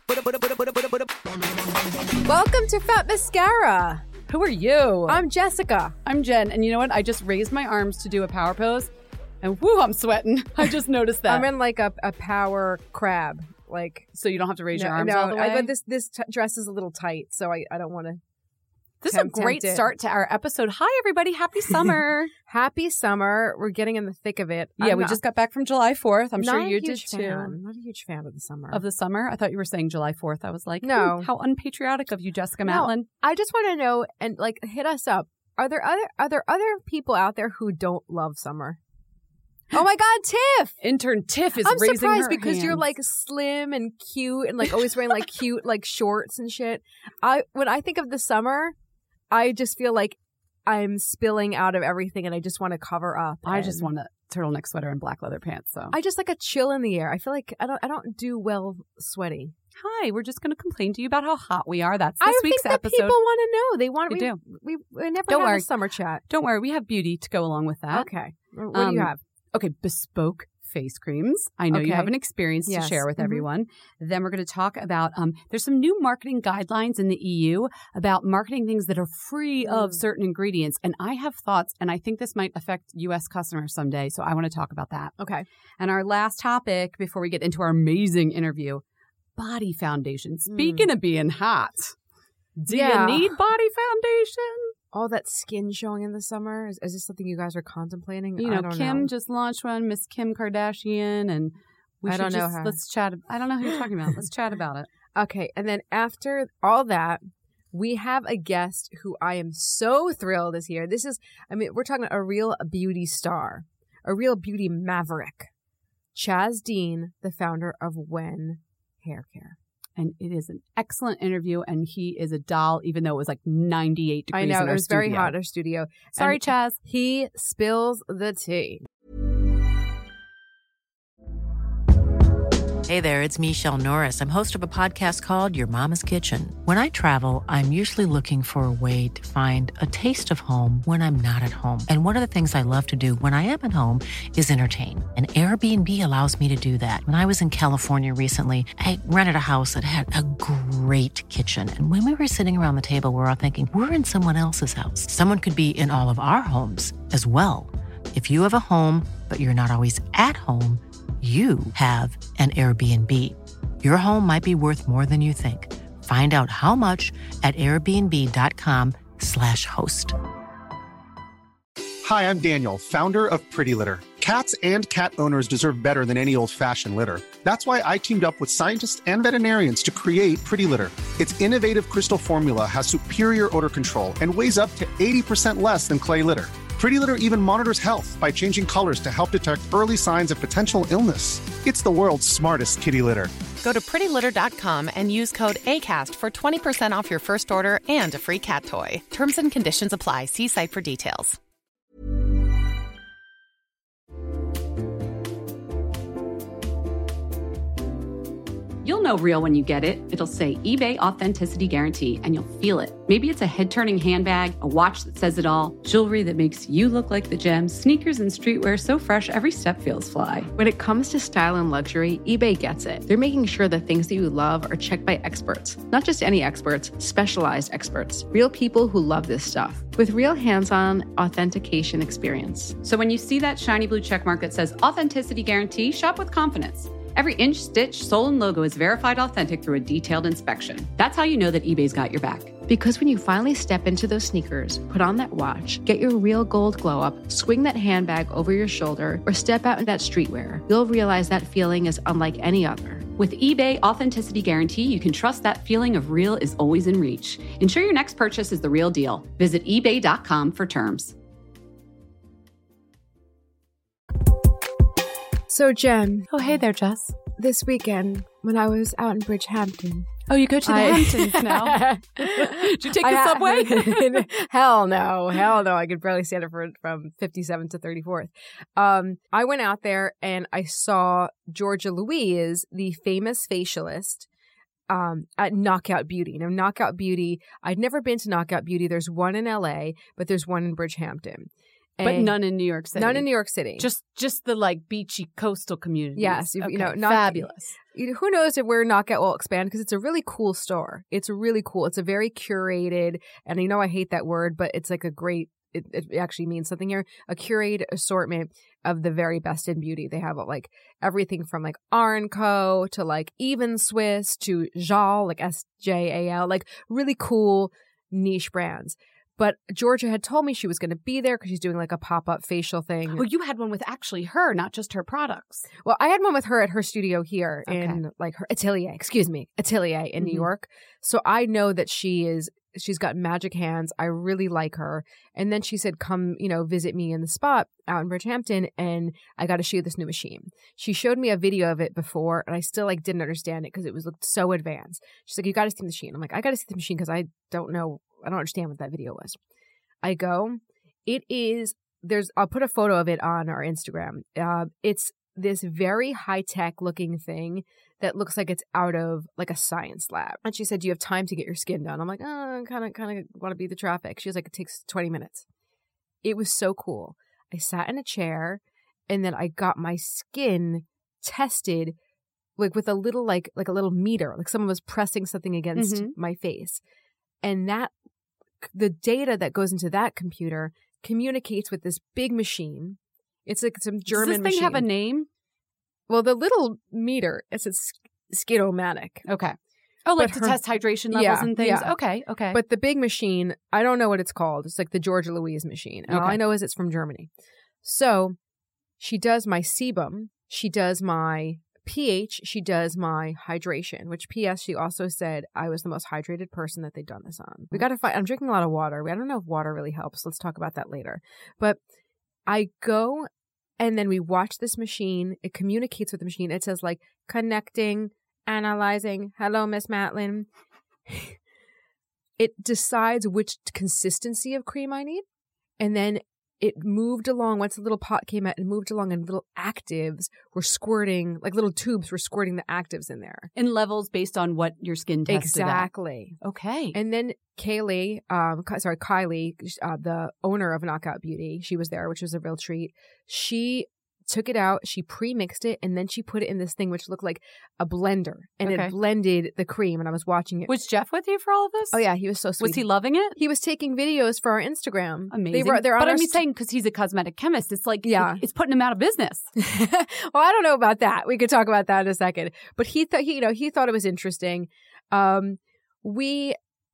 Welcome to Fat Mascara. Who are you? I'm Jessica. I'm Jen. And you know what? I just raised my arms to do a power pose. And whoo, I'm sweating. I just noticed that. I'm in like a power crab. Like, so you don't have to raise your arms all the way? But this dress is a little tight, so I don't want to. This is a great start to our episode. Hi, everybody. Happy summer. Happy summer. We're getting in the thick of it. Yeah, we just got back from July 4th. I'm sure you did too. I'm not a huge fan of the summer. Of the summer? I thought you were saying July 4th. I was like, no. How unpatriotic of you, Jessica Matlin. I just want to know, and like, hit us up. Are there other people out there who don't love summer? Oh my God, Tiff! Intern Tiff is I'm raising surprised her because hands. you're like slim and cute and like always wearing like cute like shorts and shit. When I think of the summer, I just feel like I'm spilling out of everything and I just want to cover up. I just want a turtleneck sweater and black leather pants. So I just like a chill in the air. I feel like I don't do well sweaty. Hi, we're just going to complain to you about how hot we are. That's this week's episode. I think that people want to know. They want. We never Don't have worry. a summer chat. Don't worry, we have beauty to go along with that. Okay, what do you have? Okay, bespoke face creams. I know you have an experience to share with everyone. Then we're going to talk about, there's some new marketing guidelines in the EU about marketing things that are free of certain ingredients. And I have thoughts, and I think this might affect U.S. customers someday. So I want to talk about that. Okay. And our last topic before we get into our amazing interview, body foundation. Speaking of being hot, do you need body foundation? All that skin showing in the summer? Is this something you guys are contemplating? You know, Kim just launched one, Miss Kim Kardashian, and I don't know her. Let's chat. I don't know who you're talking about. Let's chat about it. Okay, and then after all that, we have a guest who I am so thrilled is here. We're talking a real beauty star, a real beauty maverick. Chaz Dean, the founder of Wen Hair Care. And it is an excellent interview, and he is a doll, even though it was like 98 degrees in our studio. I know, it was very hot in our studio. Sorry, and Chaz. He spills the tea. Hey there, it's Michelle Norris. I'm host of a podcast called Your Mama's Kitchen. When I travel, I'm usually looking for a way to find a taste of home when I'm not at home. And one of the things I love to do when I am at home is entertain. And Airbnb allows me to do that. When I was in California recently, I rented a house that had a great kitchen. And when we were sitting around the table, we're all thinking, we're in someone else's house. Someone could be in all of our homes as well. If you have a home, but you're not always at home, you have an Airbnb. Your home might be worth more than you think. Find out how much at airbnb.com/host. Hi, I'm Daniel, founder of Pretty Litter. Cats and cat owners deserve better than any old-fashioned litter. That's why I teamed up with scientists and veterinarians to create Pretty Litter. Its innovative crystal formula has superior odor control and weighs up to 80% less than clay litter. Pretty Litter even monitors health by changing colors to help detect early signs of potential illness. It's the world's smartest kitty litter. Go to prettylitter.com and use code ACAST for 20% off your first order and a free cat toy. Terms and conditions apply. See site for details. You'll know real when you get it. It'll say eBay Authenticity Guarantee, and you'll feel it. Maybe it's a head-turning handbag, a watch that says it all, jewelry that makes you look like the gems, sneakers and streetwear so fresh every step feels fly. When it comes to style and luxury, eBay gets it. They're making sure the things that you love are checked by experts. Not just any experts, specialized experts. Real people who love this stuff. With real hands-on authentication experience. So when you see that shiny blue checkmark that says Authenticity Guarantee, shop with confidence. Every inch, stitch, sole, and logo is verified authentic through a detailed inspection. That's how you know that eBay's got your back. Because when you finally step into those sneakers, put on that watch, get your real gold glow up, swing that handbag over your shoulder, or step out in that streetwear, you'll realize that feeling is unlike any other. With eBay Authenticity Guarantee, you can trust that feeling of real is always in reach. Ensure your next purchase is the real deal. Visit ebay.com for terms. So, Jen. Oh, hey there, Jess. This weekend, when I was out in Bridgehampton. Oh, you go to the Hamptons now. Did you take the subway? Hell no. I could barely stand it from 57th to 34th. I went out there and I saw Georgia Louise, the famous facialist, at Knockout Beauty. Now, Knockout Beauty, I'd never been to Knockout Beauty. There's one in LA, but there's one in Bridgehampton. But none in New York City. None in New York City. Just the like beachy coastal communities. Yes, okay. not fabulous. who knows if where Knockout will expand, because it's a really cool store. It's really cool. It's a very curated, and I hate that word, but it's like a great, it actually means something here, a curated assortment of the very best in beauty. They have like everything from like R&Co to like Even Swiss to Jal, like SJAL, like really cool niche brands. But Georgia had told me she was going to be there because she's doing like a pop-up facial thing. Well, you had one with actually her, not just her products. Well, I had one with her at her studio here in like her atelier in New York. So I know that she's got magic hands. I really like her. And then she said, come, visit me in the spot out in Bridgehampton, and I got to show you this new machine. She showed me a video of it before, and I still like didn't understand it because it looked so advanced. She's like, you got to see the machine. I'm like, I got to see the machine because I don't understand what that video was. I go, I'll put a photo of it on our Instagram. It's this very high-tech looking thing that looks like it's out of like a science lab. And she said, do you have time to get your skin done? I'm like, I kind of want to beat the traffic. She was like, it takes 20 minutes. It was so cool. I sat in a chair, and then I got my skin tested like with a little like a little meter, like someone was pressing something against my face. And the data that goes into that computer communicates with this big machine. It's like some German machine. Does this thing have a name? Well, the little meter, it's a Skidomatic. Okay. Oh, like to test hydration levels and things? Yeah. Okay. But the big machine, I don't know what it's called. It's like the Georgia Louise machine. And all I know is it's from Germany. So she does my sebum. She does my pH. She does my hydration, which P.S. she also said I was the most hydrated person that they'd done this on. We got to find, I'm drinking a lot of water. I don't know if water really helps. Let's talk about that later. But I go, and then we watch this machine. It communicates with the machine. It says like connecting, analyzing. Hello, Miss Matlin. It decides which consistency of cream I need. And then it moved along. Once the little pot came out, it moved along, and little actives were squirting, like little tubes were squirting the actives in there. In levels based on what your skin tested Exactly. At. Okay. And then Kylie, the owner of Knockout Beauty, she was there, which was a real treat. She took it out, she pre-mixed it, and then she put it in this thing which looked like a blender, and it blended the cream, and I was watching it. Was Jeff with you for all of this? Oh yeah, he was so sweet. Was he loving it? He was taking videos for our Instagram. Amazing. But I'm saying, because he's a cosmetic chemist, it's like, it's putting him out of business. Well, I don't know about that. We could talk about that in a second. But he thought it was interesting. We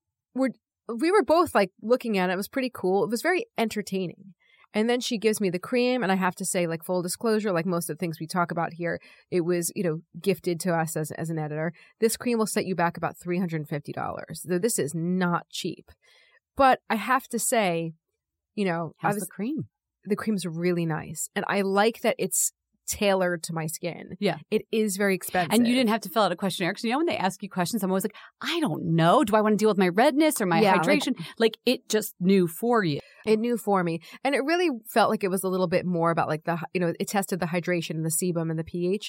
were both like looking at it. It was pretty cool. It was very entertaining. And then she gives me the cream, and I have to say, like, full disclosure, like most of the things we talk about here, it was, gifted to us as an editor. This cream will set you back about $350. So this is not cheap. But I have to say, how's the cream? The cream's really nice. And I like that it's tailored to my skin. Yeah. It is very expensive. And you didn't have to fill out a questionnaire, because when they ask you questions, I'm always like, I don't know. Do I want to deal with my redness or my hydration? Like it just knew for you. It knew for me. And it really felt like it was a little bit more about like it tested the hydration and the sebum and the pH.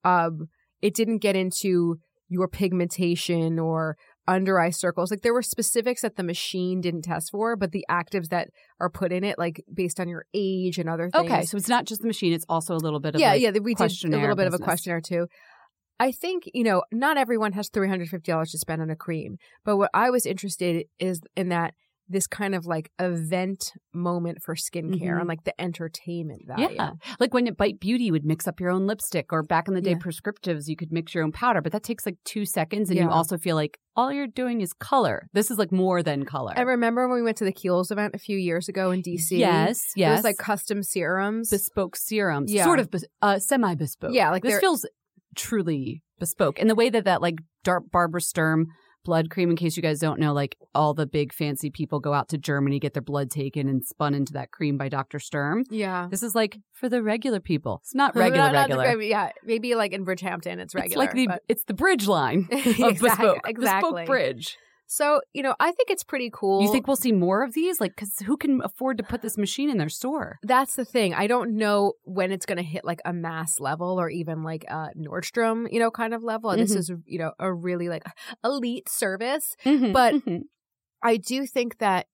It didn't get into your pigmentation or under eye circles. Like there were specifics that the machine didn't test for, but the actives that are put in it, like based on your age and other things. Okay, so it's not just the machine; it's also a little bit of we did a little bit of a questionnaire too. I think not everyone has $350 to spend on a cream, but what I was interested is in that this kind of like event moment for skincare and like the entertainment value. Yeah. Like when at Bite Beauty, you would mix up your own lipstick, or back in the day, Prescriptives, you could mix your own powder, but that takes like 2 seconds, and you also feel like all you're doing is color. This is like more than color. I remember when we went to the Kiehl's event a few years ago in DC. Yes. There was like custom serums. Bespoke serums. Yeah. Sort of semi-bespoke. Yeah. Like this feels truly bespoke. And the way that like Barbara Sturm blood cream, in case you guys don't know, like all the big fancy people go out to Germany, get their blood taken and spun into that cream by Dr. Sturm. Yeah. This is like for the regular people. It's not regular. Yeah. Maybe like in Bridgehampton, it's regular. It's like it's the bridge line of bespoke. Bespoke bridge. So, I think it's pretty cool. You think we'll see more of these? Like, because who can afford to put this machine in their store? That's the thing. I don't know when it's going to hit like a mass level or even like a Nordstrom, kind of level. And this is, a really like elite service. But I do think that,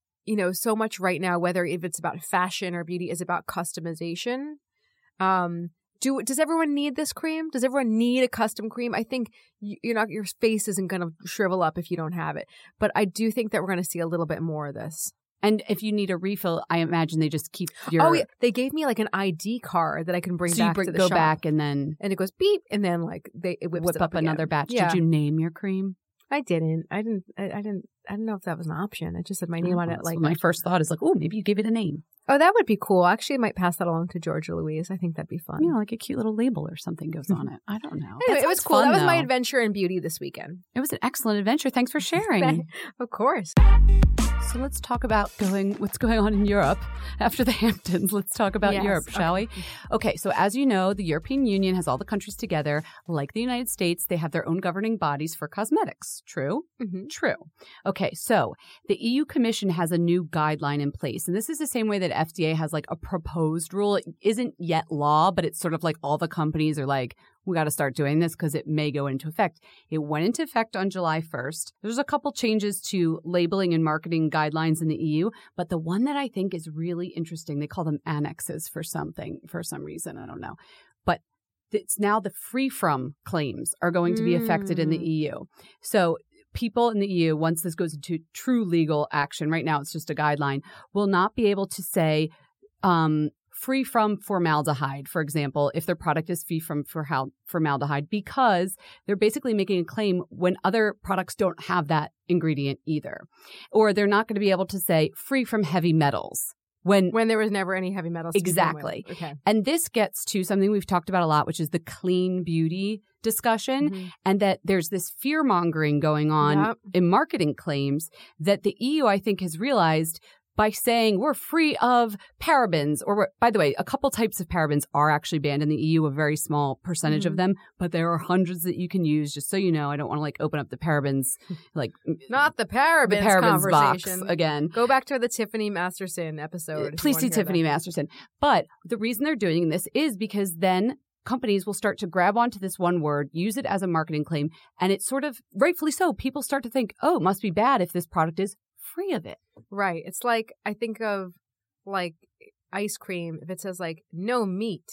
so much right now, whether if it's about fashion or beauty, is about customization. does everyone need this cream? Does everyone need a custom cream? I think your face isn't going to shrivel up if you don't have it. But I do think that we're going to see a little bit more of this. And if you need a refill, I imagine they just keep your... Oh, yeah. They gave me like an ID card that I can bring back to the shop. Go back and then... And it goes beep, and then like it whips up another batch. Yeah. Did you name your cream? I didn't. I didn't know if that was an option. It just said my name on it. Like my first thought is like, oh, maybe you give it a name. Oh, that would be cool. Actually, I might pass that along to Georgia Louise. I think that'd be fun. Like a cute little label or something goes on it. I don't know. Anyway, it was cool. That was my adventure in beauty this weekend. It was an excellent adventure. Thanks for sharing. Of course. So let's talk about what's going on in Europe after the Hamptons. Let's talk about Europe, shall we? Okay, so as you know, the European Union has all the countries together. Like the United States, they have their own governing bodies for cosmetics. True? Mm-hmm. True. Okay, so the EU Commission has a new guideline in place. And this is the same way that FDA has like a proposed rule. It isn't yet law, but it's sort of like all the companies are like, we got to start doing this because it may go into effect. It went into effect on July 1st. There's a couple changes to labeling and marketing guidelines in the EU, but the one that I think is really interesting, they call them annexes for some reason. I don't know. But it's now the free from claims are going to be affected in the EU. So people in the EU, once this goes into true legal action, right now it's just a guideline, will not be able to say, free from formaldehyde, for example, if their product is free from formaldehyde, because they're basically making a claim when other products don't have that ingredient either. Or they're not going to be able to say free from heavy metals. When there was never any heavy metals. Exactly. Okay. And this gets to something we've talked about a lot, which is the clean beauty discussion, and that there's this fear-mongering going on in marketing claims that the EU, I think, has realized by saying we're free of parabens, by the way, a couple types of parabens are actually banned in the EU, a very small percentage of them, but there are hundreds that you can use, just so you know. I don't want to like open up the parabens, like not the parabens conversation box again. Go back to the Tiffany Masterson episode. Please see Tiffany Masterson. But the reason they're doing this is because then companies will start to grab onto this one word, use it as a marketing claim, and it's sort of, rightfully so, people start to think, oh, it must be bad if this product is free of it. Right. It's like, I think of like ice cream, if it says like no meat,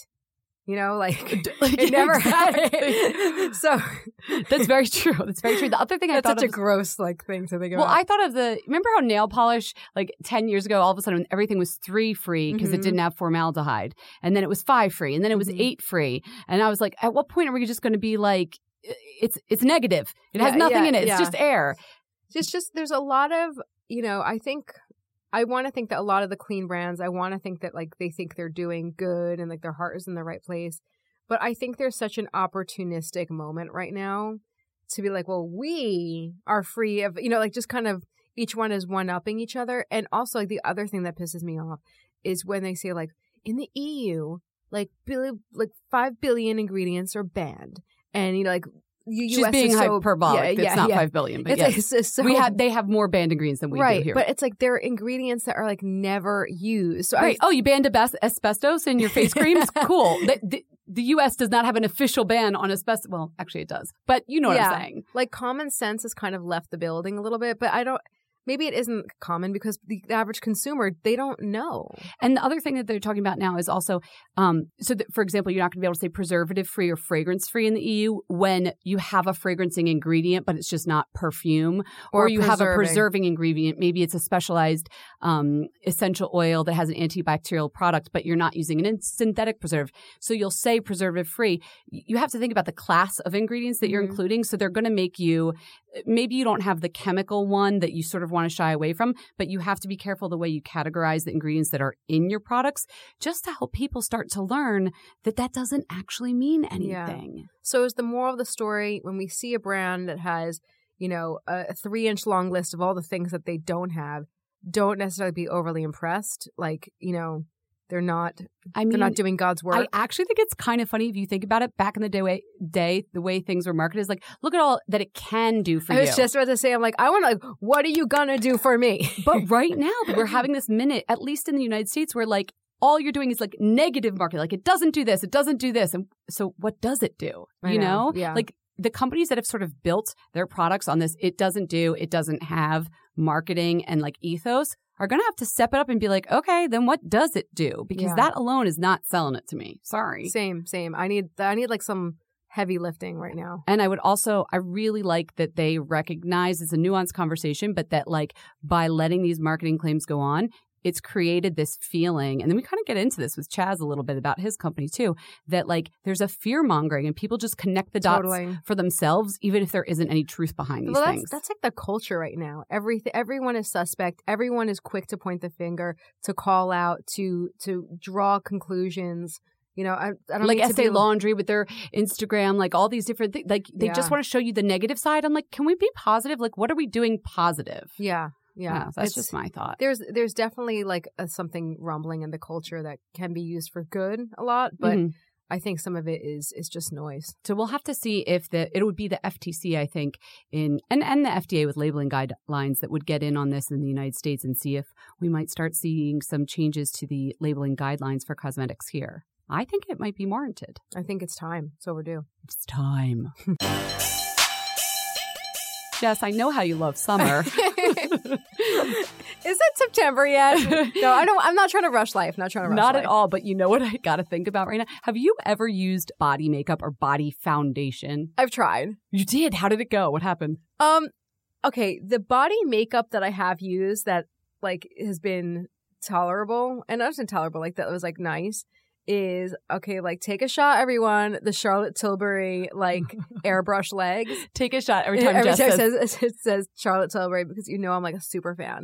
like it never had it. So that's very true. That's very true. The other thing I thought that's such a gross like thing to think about. Well, I thought of remember how nail polish like 10 years ago, all of a sudden everything was 3 free because it didn't have formaldehyde, and then it was 5 free, and then it was 8 free, and I was like, at what point are we just going to be like, it's negative? It has nothing in it. It's just air. It's just there's a lot of I want to think that a lot of the clean brands, I want to think that like they think they're doing good and like their heart is in the right place. But I think there's such an opportunistic moment right now to be like, well, we are free of, like just kind of each one is one-upping each other. And also like the other thing that pisses me off is when they say like in the EU, like 5 billion ingredients are banned. And, like, She's being hyperbolic. It's not 5 billion, but yes. They have more banned ingredients than we do here. But it's like they're ingredients that are like never used. So you banned asbestos in your face creams? Cool. The U.S. does not have an official ban on asbestos. Well, actually it does. But you know what I'm saying. Like common sense has kind of left the building a little bit, but maybe it isn't common because the average consumer, they don't know. And the other thing that they're talking about now is also, for example, you're not going to be able to say preservative-free or fragrance-free in the EU when you have a fragrancing ingredient, but it's just not perfume. Or you have a preserving ingredient. Maybe it's a specialized essential oil that has an antibacterial product, but you're not using a synthetic preservative. So you'll say preservative-free. You have to think about the class of ingredients that you're including. So they're going to make you, maybe you don't have the chemical one that you sort of want to shy away from, but you have to be careful the way you categorize the ingredients that are in your products just to help people start to learn that doesn't actually mean anything. Yeah. So is the moral of the story, when we see a brand that has, a 3-inch long list of all the things that they don't have, don't necessarily be overly impressed. Like, they're not doing God's work. I actually think it's kind of funny if you think about it. Back in the day, the way things were marketed is like, look at all that it can do for you. I was just about to say, I'm like, I want to, what are you going to do for me? But right now, we're having this minute, at least in the United States, where like, all you're doing is like negative marketing. Like, it doesn't do this. It doesn't do this. And so what does it do? You know? Yeah. Like the companies that have sort of built their products on this, it doesn't have marketing and like ethos, are going to have to step it up and be like, okay, then what does it do? Because that alone is not selling it to me. Sorry. Same. I need like some heavy lifting right now. And I really like that they recognize it's a nuanced conversation, but that like by letting these marketing claims go on, it's created this feeling, and then we kind of get into this with Chaz a little bit about his company too, that like there's a fear mongering and people just connect the dots for themselves, even if there isn't any truth behind these things. That's like the culture right now. Everyone is suspect. Everyone is quick to point the finger, to call out, to draw conclusions. You know, I don't like Estee Laundry with their Instagram, like all these different things. Like they just want to show you the negative side. I'm like, can we be positive? Like, what are we doing positive? Yeah, that's just my thought. There's definitely like something rumbling in the culture that can be used for good a lot, but I think some of it is just noise. So we'll have to see if it would be the FTC, I think, and the FDA with labeling guidelines that would get in on this in the United States and see if we might start seeing some changes to the labeling guidelines for cosmetics here. I think it might be warranted. I think it's time. It's overdue. It's time. Jess, I know how you love summer. Is it September yet? No, I'm not trying to rush life. Not at all. But you know what I got to think about right now? Have you ever used body makeup or body foundation? I've tried. You did? How did it go? What happened? Okay. The body makeup that I have used that like has been tolerable, and not intolerable, like that was like nice, is okay, like take a shot, everyone. The Charlotte Tilbury like airbrush legs. Take a shot every time Jess it says Charlotte Tilbury, because you know I'm like a super fan.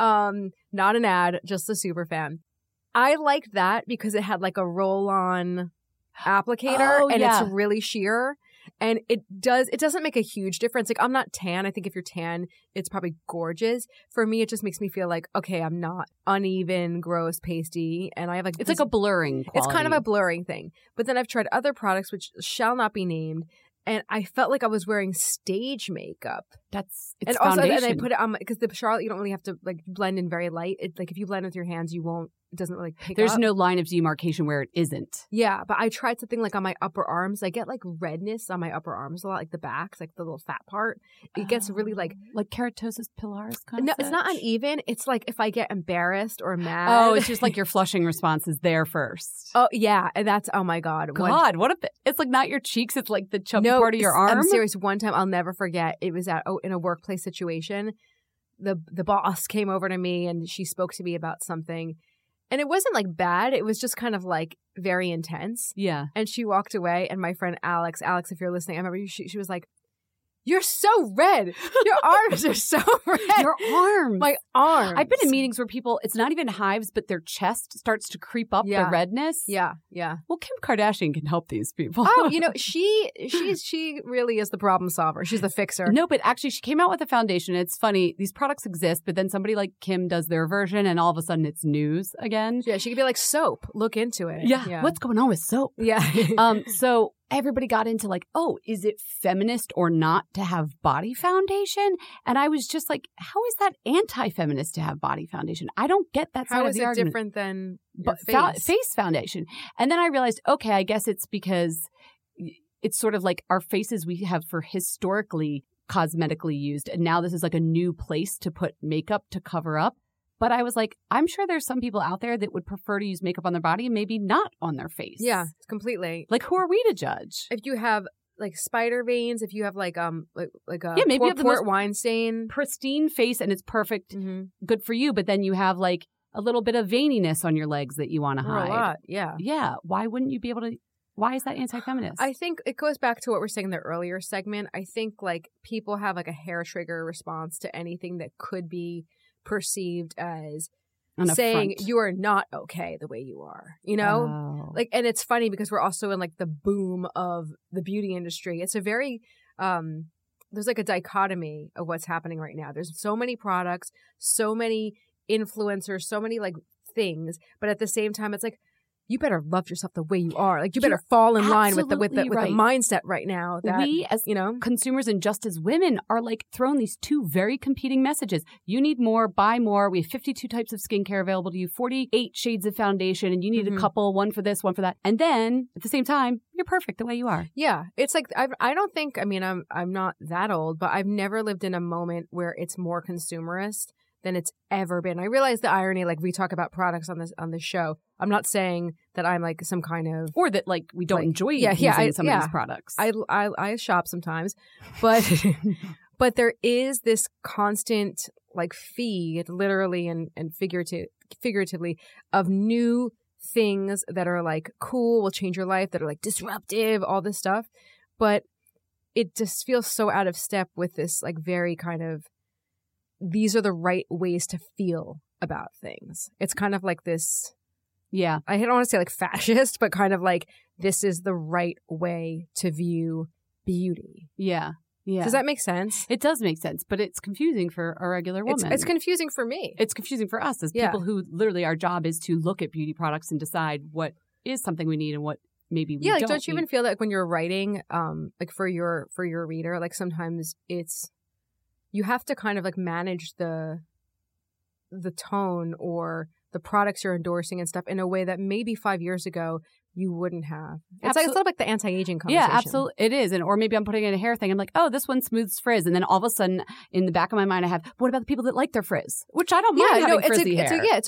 Not an ad, just a super fan. I liked that because it had like a roll-on applicator it's really sheer. And it doesn't make a huge difference. Like, I'm not tan. I think if you're tan, it's probably gorgeous. For me, it just makes me feel like, okay, I'm not uneven, gross, pasty. And I have like... It's like a blurring quality. It's kind of a blurring thing. But then I've tried other products, which shall not be named. And I felt like I was wearing stage makeup. It's and foundation. Also, and I put it on, because the Charlotte, you don't really have to like blend in very light. Like if you blend with your hands, it doesn't really pick up. There's no line of demarcation where it isn't. Yeah, but I tried something like on my upper arms. I get like redness on my upper arms a lot, like the backs, like the little fat part. It gets really like keratosis pilaris concept. No, it's not uneven. It's like if I get embarrassed or mad. Oh, it's just like your flushing response is there first. Oh yeah, and that's oh my god. It's like not your cheeks. It's like the chubby part of your arm. I'm serious. One time I'll never forget. It was in a workplace situation. The boss came over to me and she spoke to me about something. And it wasn't like bad. It was just kind of like very intense. Yeah. And she walked away. And my friend Alex, if you're listening, I remember she was like, "You're so red. Your arms are so red." Your arms. My arms. I've been in meetings where people, it's not even hives, but their chest starts to creep up the redness. Yeah. Well, Kim Kardashian can help these people. Oh, she really is the problem solver. She's the fixer. No, but actually she came out with a foundation. It's funny. These products exist, but then somebody like Kim does their version and all of a sudden it's news again. Yeah, she could be like, soap. Look into it. Yeah. What's going on with soap? Yeah. So everybody got into like, oh, is it feminist or not to have body foundation? And I was just like, how is that anti-feminist to have body foundation? I don't get that side of the argument. How is it different than face foundation? And then I realized, okay, I guess it's because it's sort of like our faces we have for historically cosmetically used. And now this is like a new place to put makeup to cover up. But I was like, I'm sure there's some people out there that would prefer to use makeup on their body and maybe not on their face. Yeah, completely. Like, who are we to judge? If you have like spider veins, if you have like a maybe you have the port wine stain, pristine face, and it's perfect, good for you. But then you have like a little bit of veininess on your legs that you want to hide. A lot, yeah. Yeah. Why wouldn't you be able to? Why is that anti-feminist? I think it goes back to what we're saying in the earlier segment. I think like people have like a hair trigger response to anything that could be perceived as saying you are not okay the way you are, you know? Oh. Like, and it's funny because we're also in like the boom of the beauty industry. It's a very there's like a dichotomy of what's happening right now. There's so many products, so many influencers, so many like things, but at the same time it's like, you better love yourself the way you are. Like, you better fall in line with the mindset right now. That we, as consumers and just as women, are like thrown these two very competing messages. You need more, buy more. We have 52 types of skincare available to you, 48 shades of foundation, and you need a couple, one for this, one for that. And then at the same time, you're perfect the way you are. Yeah, it's like I don't think. I mean, I'm not that old, but I've never lived in a moment where it's more consumerist than it's ever been. I realize the irony, like we talk about products on this show. I'm not saying that I'm like some kind of, or that like we don't enjoy using some of these products. I shop sometimes, but but there is this constant like feed, literally and figuratively, of new things that are like cool, will change your life, that are like disruptive, all this stuff. But it just feels so out of step with this like very kind of, these are the right ways to feel about things. It's kind of like this, I don't want to say like fascist, but kind of like this is the right way to view beauty. Yeah. Does that make sense? It does make sense, but it's confusing for a regular woman. It's confusing for me. It's confusing for us as people who literally our job is to look at beauty products and decide what is something we need and what maybe we don't. Don't you even feel that like when you're writing, like for your reader, like sometimes you have to kind of like manage the tone or the products you're endorsing and stuff in a way that maybe 5 years ago you wouldn't have. It's like, it's sort of like the anti-aging conversation. Yeah, absolutely. It is. Or maybe I'm putting in a hair thing. I'm like, oh, this one smooths frizz. And then all of a sudden in the back of my mind, I have, what about the people that like their frizz? Which I don't mind having frizzy hair. It's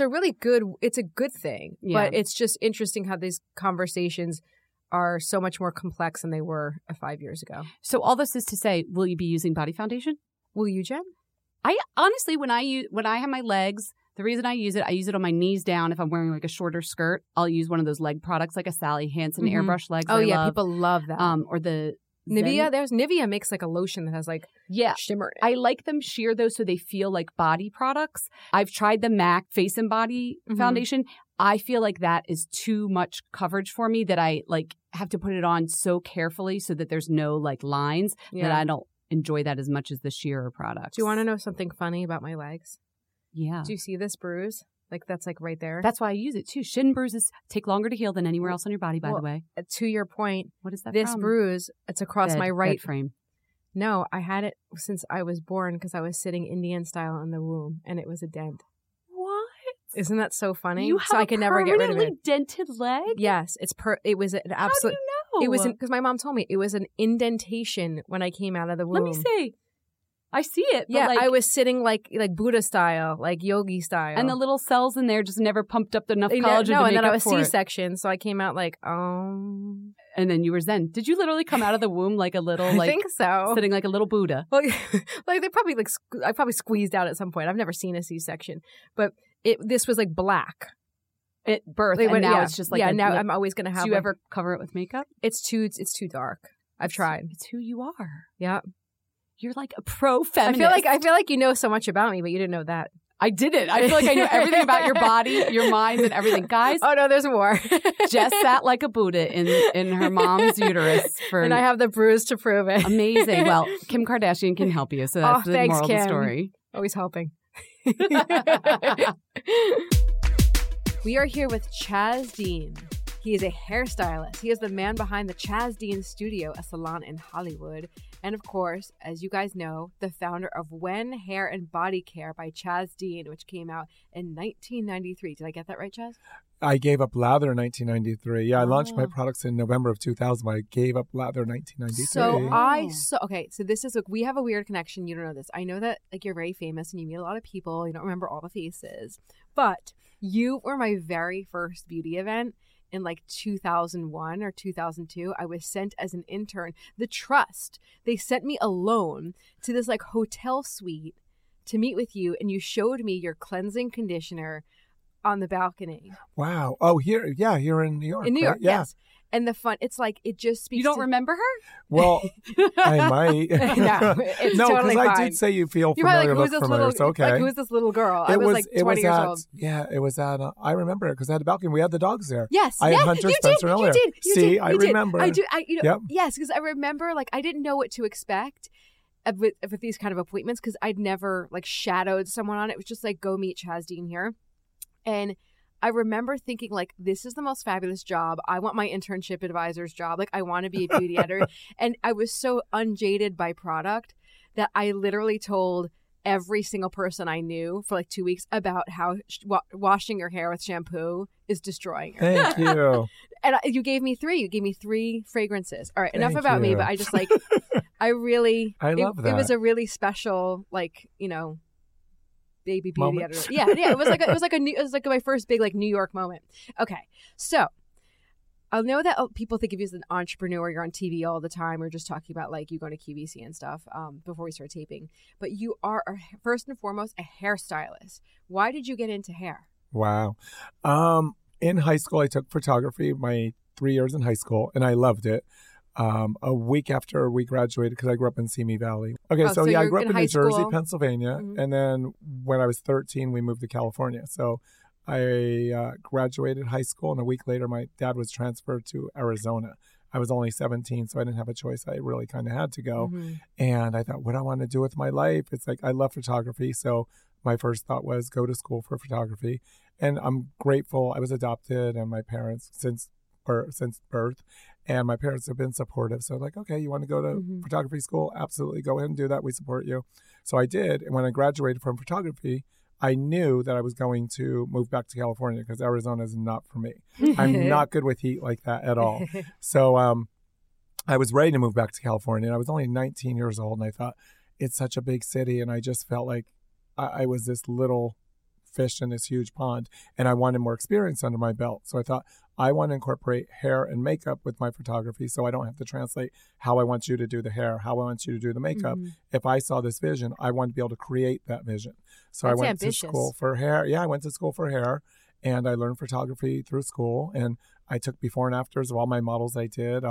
a good thing. Yeah. But it's just interesting how these conversations are so much more complex than they were 5 years ago. So all this is to say, will you be using body foundation? Will you, Jen? I honestly, when I have my legs, the reason I use it on my knees down. If I'm wearing like a shorter skirt, I'll use one of those leg products like a Sally Hansen airbrush legs. Oh, yeah. People love that. Or the Nivea. Nivea makes like a lotion that has like shimmer in it. I like them sheer though, so they feel like body products. I've tried the MAC Face and Body foundation. I feel like that is too much coverage for me, that I like have to put it on so carefully so that there's no like lines, that I don't enjoy that as much as the sheerer products. Do you want to know something funny about my legs? Yeah. Do you see this bruise? Like that's like right there. That's why I use it too. Shin bruises take longer to heal than anywhere else on your body, by the way. To your point, what is that this from? Bruise, it's across my right bed frame. No, I had it since I was born because I was sitting Indian style in the womb, and it was a dent. What? Isn't that so funny? You have I can never get rid of it. Permanently dented leg? Yes, it was an absolute. How do you know? It was because my mom told me it was an indentation when I came out of the womb. Let me see. I see it. But yeah, I was sitting like Buddha style, like yogi style. And the little cells in there just never pumped up enough collagen to make up for it. No, and then I was C-section, so I came out like, And then you were Zen. Did you literally come out of the womb like a little, like... I think so. Sitting like a little Buddha? Well, like they probably, I probably squeezed out at some point. I've never seen a C-section. But this was like black. At birth, and now it's just like... Yeah, now I'm always going to have... Do you ever cover it with makeup? It's too dark. I've tried. It's who you are. Yeah. You're like a pro-feminist. I feel like you know so much about me, but you didn't know that. I didn't. I feel like I know everything about your body, your mind, and everything. Guys. Oh, no, there's more. Jess sat like a Buddha in her mom's uterus. And I have the bruise to prove it. Amazing. Well, Kim Kardashian can help you, so that's the moral of the story. Always helping. We are here with Chaz Dean. He is a hairstylist. He is the man behind the Chaz Dean Studio, a salon in Hollywood. And of course, as you guys know, the founder of When Hair and Body Care by Chaz Dean, which came out in 1993. Did I get that right, Chaz? I gave up lather in 1993. Yeah, I launched my products in November of 2000. I gave up lather in 1993. So this is, we have a weird connection. You don't know this. I know that like you're very famous and you meet a lot of people. You don't remember all the faces. But you were my very first beauty event. In like 2001 or 2002, I was sent as an intern. The Trust, they sent me alone to this like hotel suite to meet with you, and you showed me your cleansing conditioner on the balcony. Wow. Oh, here in New York. In New York, yeah. yes. And the fun, it's like, it just speaks. You don't remember her? Well, I might. No, it's totally fine. I did say you feel You're familiar, like, look familiar. It's okay. Like, who's this little girl? I was like 20 years old. Yeah, it was at, I remember it because I had the balcony. We had the dogs there. Yes. I had Hunter Spencer and Elaire. You did. I remember. I do. Yes, because I remember, like, I didn't know what to expect with these kind of appointments because I'd never, like, shadowed someone on it. It was just like, go meet Chaz Dean here. And I remember thinking, like, this is the most fabulous job. I want my internship advisor's job. Like, I want to be a beauty editor. And I was so unjaded by product that I literally told every single person I knew for like 2 weeks about how washing your hair with shampoo is destroying your hair. Thank you. And you gave me 3. You gave me 3 fragrances. All right, enough about me, but I just like, I love that. It was a really special, like, you know, baby beauty editor. Yeah. It was like my first big like New York moment. Okay, so I know that people think of you as an entrepreneur. You're on TV all the time. We're just talking about like you going to QVC and stuff before we start taping. But you are first and foremost a hairstylist. Why did you get into hair? Wow. In high school, I took photography my 3 years in high school, and I loved it. A week after we graduated, because I grew up in Simi Valley. Okay, so I grew up in New Jersey, Pennsylvania, and then when I was 13, we moved to California. So I graduated high school, and a week later, my dad was transferred to Arizona. I was only 17, so I didn't have a choice. I really kind of had to go. And I thought, what do I want to do with my life? It's like I love photography, so my first thought was go to school for photography. And I'm grateful. I was adopted, and my parents, since birth, and my parents have been supportive. So like, okay, you want to go to photography school? Absolutely. Go ahead and do that. We support you. So I did. And when I graduated from photography, I knew that I was going to move back to California because Arizona is not for me. I'm not good with heat like that at all. So I was ready to move back to California. And I was only 19 years old. And I thought, it's such a big city. And I just felt like I was this little fish in this huge pond. And I wanted more experience under my belt. So I thought, I want to incorporate hair and makeup with my photography so I don't have to translate how I want you to do the hair, how I want you to do the makeup. If I saw this vision, I want to be able to create that vision. So I went to school for hair. Yeah, I went to school for hair, and I learned photography through school, and I took before and afters of all my models I did.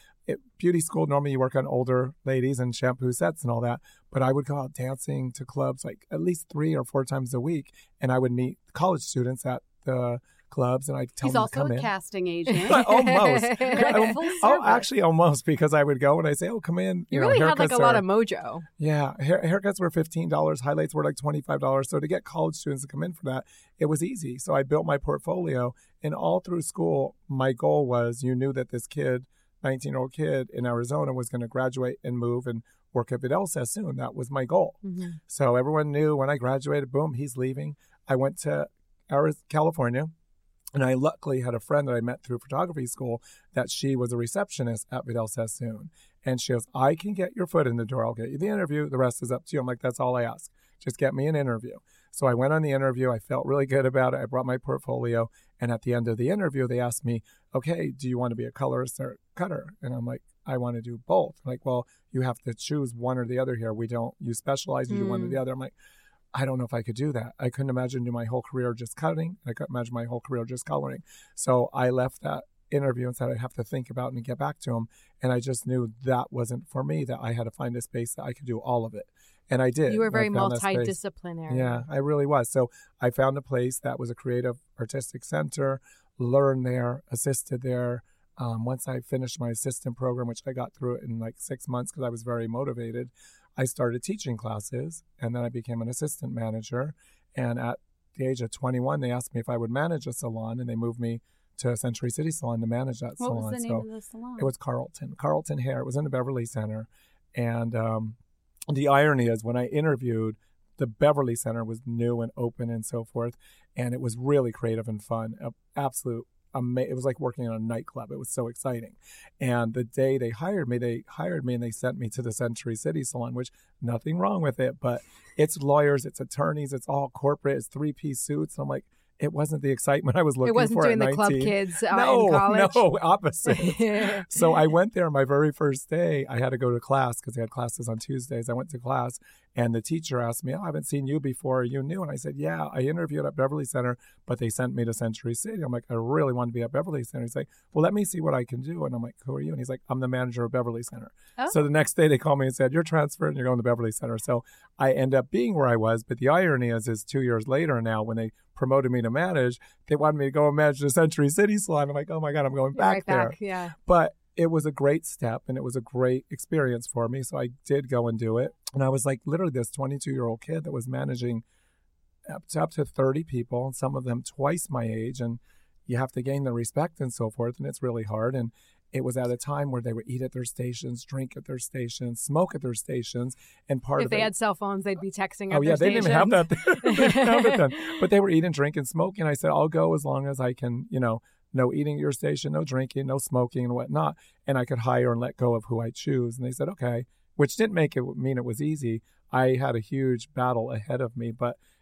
Beauty school, normally you work on older ladies and shampoo sets and all that, but I would go out dancing to clubs like at least 3 or 4 times a week, and I would meet college students at the clubs, and I'd tell them to come in. He's also a casting agent. Almost. Actually, almost, because I would go and I'd say, oh, come in. You really had like a lot of mojo. Yeah. Haircuts were $15. Highlights were like $25. So to get college students to come in for that, it was easy. So I built my portfolio, and all through school, my goal was, you knew that this kid, 19-year-old kid in Arizona, was going to graduate and move and work at Vidal Sassoon. That was my goal. So everyone knew when I graduated, boom, he's leaving. I went to California. And I luckily had a friend that I met through photography school that she was a receptionist at Vidal Sassoon. And she goes, I can get your foot in the door. I'll get you the interview. The rest is up to you. I'm like, that's all I ask. Just get me an interview. So I went on the interview. I felt really good about it. I brought my portfolio. And at the end of the interview, they asked me, okay, do you want to be a colorist or cutter? And I'm like, I want to do both. I'm like, well, you have to choose one or the other here. You specialize, you do one or the other. I'm like, I don't know if I could do that. I couldn't imagine doing my whole career just cutting. I couldn't imagine my whole career just coloring. So I left that interview and said I'd have to think about it and get back to him. And I just knew that wasn't for me, that I had to find a space that I could do all of it. And I did. You were very multidisciplinary. Yeah, I really was. So I found a place that was a creative artistic center, learned there, assisted there. Once I finished my assistant program, which I got through it in like 6 months because I was very motivated, I started teaching classes, and then I became an assistant manager. And at the age of 21, they asked me if I would manage a salon, and they moved me to Century City Salon to manage that salon. What was the name of the salon? It was Carlton Hair. It was in the Beverly Center. And the irony is, when I interviewed, the Beverly Center was new and open and so forth, and it was really creative and fun. It was like working in a nightclub. It was so exciting. And the day they hired me and they sent me to the Century City Salon, which nothing wrong with it, but it's lawyers, it's attorneys, it's all corporate, it's 3-piece suits. I'm like, it wasn't the excitement I was looking for. It wasn't doing the club kids in college. No, opposite. So I went there my very first day. I had to go to class because they had classes on Tuesdays. I went to class, and the teacher asked me, I haven't seen you before. Are you new? And I said, yeah, I interviewed at Beverly Center, but they sent me to Century City. I'm like, I really want to be at Beverly Center. He's like, well, let me see what I can do. And I'm like, who are you? And he's like, I'm the manager of Beverly Center. Oh. So the next day they called me and said, you're transferred and you're going to Beverly Center. So I end up being where I was. But the irony is 2 years later now, when they promoted me to manage, they wanted me to go and manage the Century City Salon. I'm like, oh my God, I'm going back there. Yeah. But it was a great step, and it was a great experience for me. So I did go and do it. And I was like literally this 22-year-old kid that was managing up to 30 people, some of them twice my age. And you have to gain their respect and so forth. And it's really hard. And it was at a time where they would eat at their stations, drink at their stations, smoke at their stations. And if they had cell phones, they'd be texting at their stations. They didn't even have that. They didn't have it then. But they were eating, drinking, smoking. I said, I'll go as long as I can, no eating at your station, no drinking, no smoking and whatnot. And I could hire and let go of who I choose. And they said, okay, which didn't make it mean it was easy. I had a huge battle ahead of me, but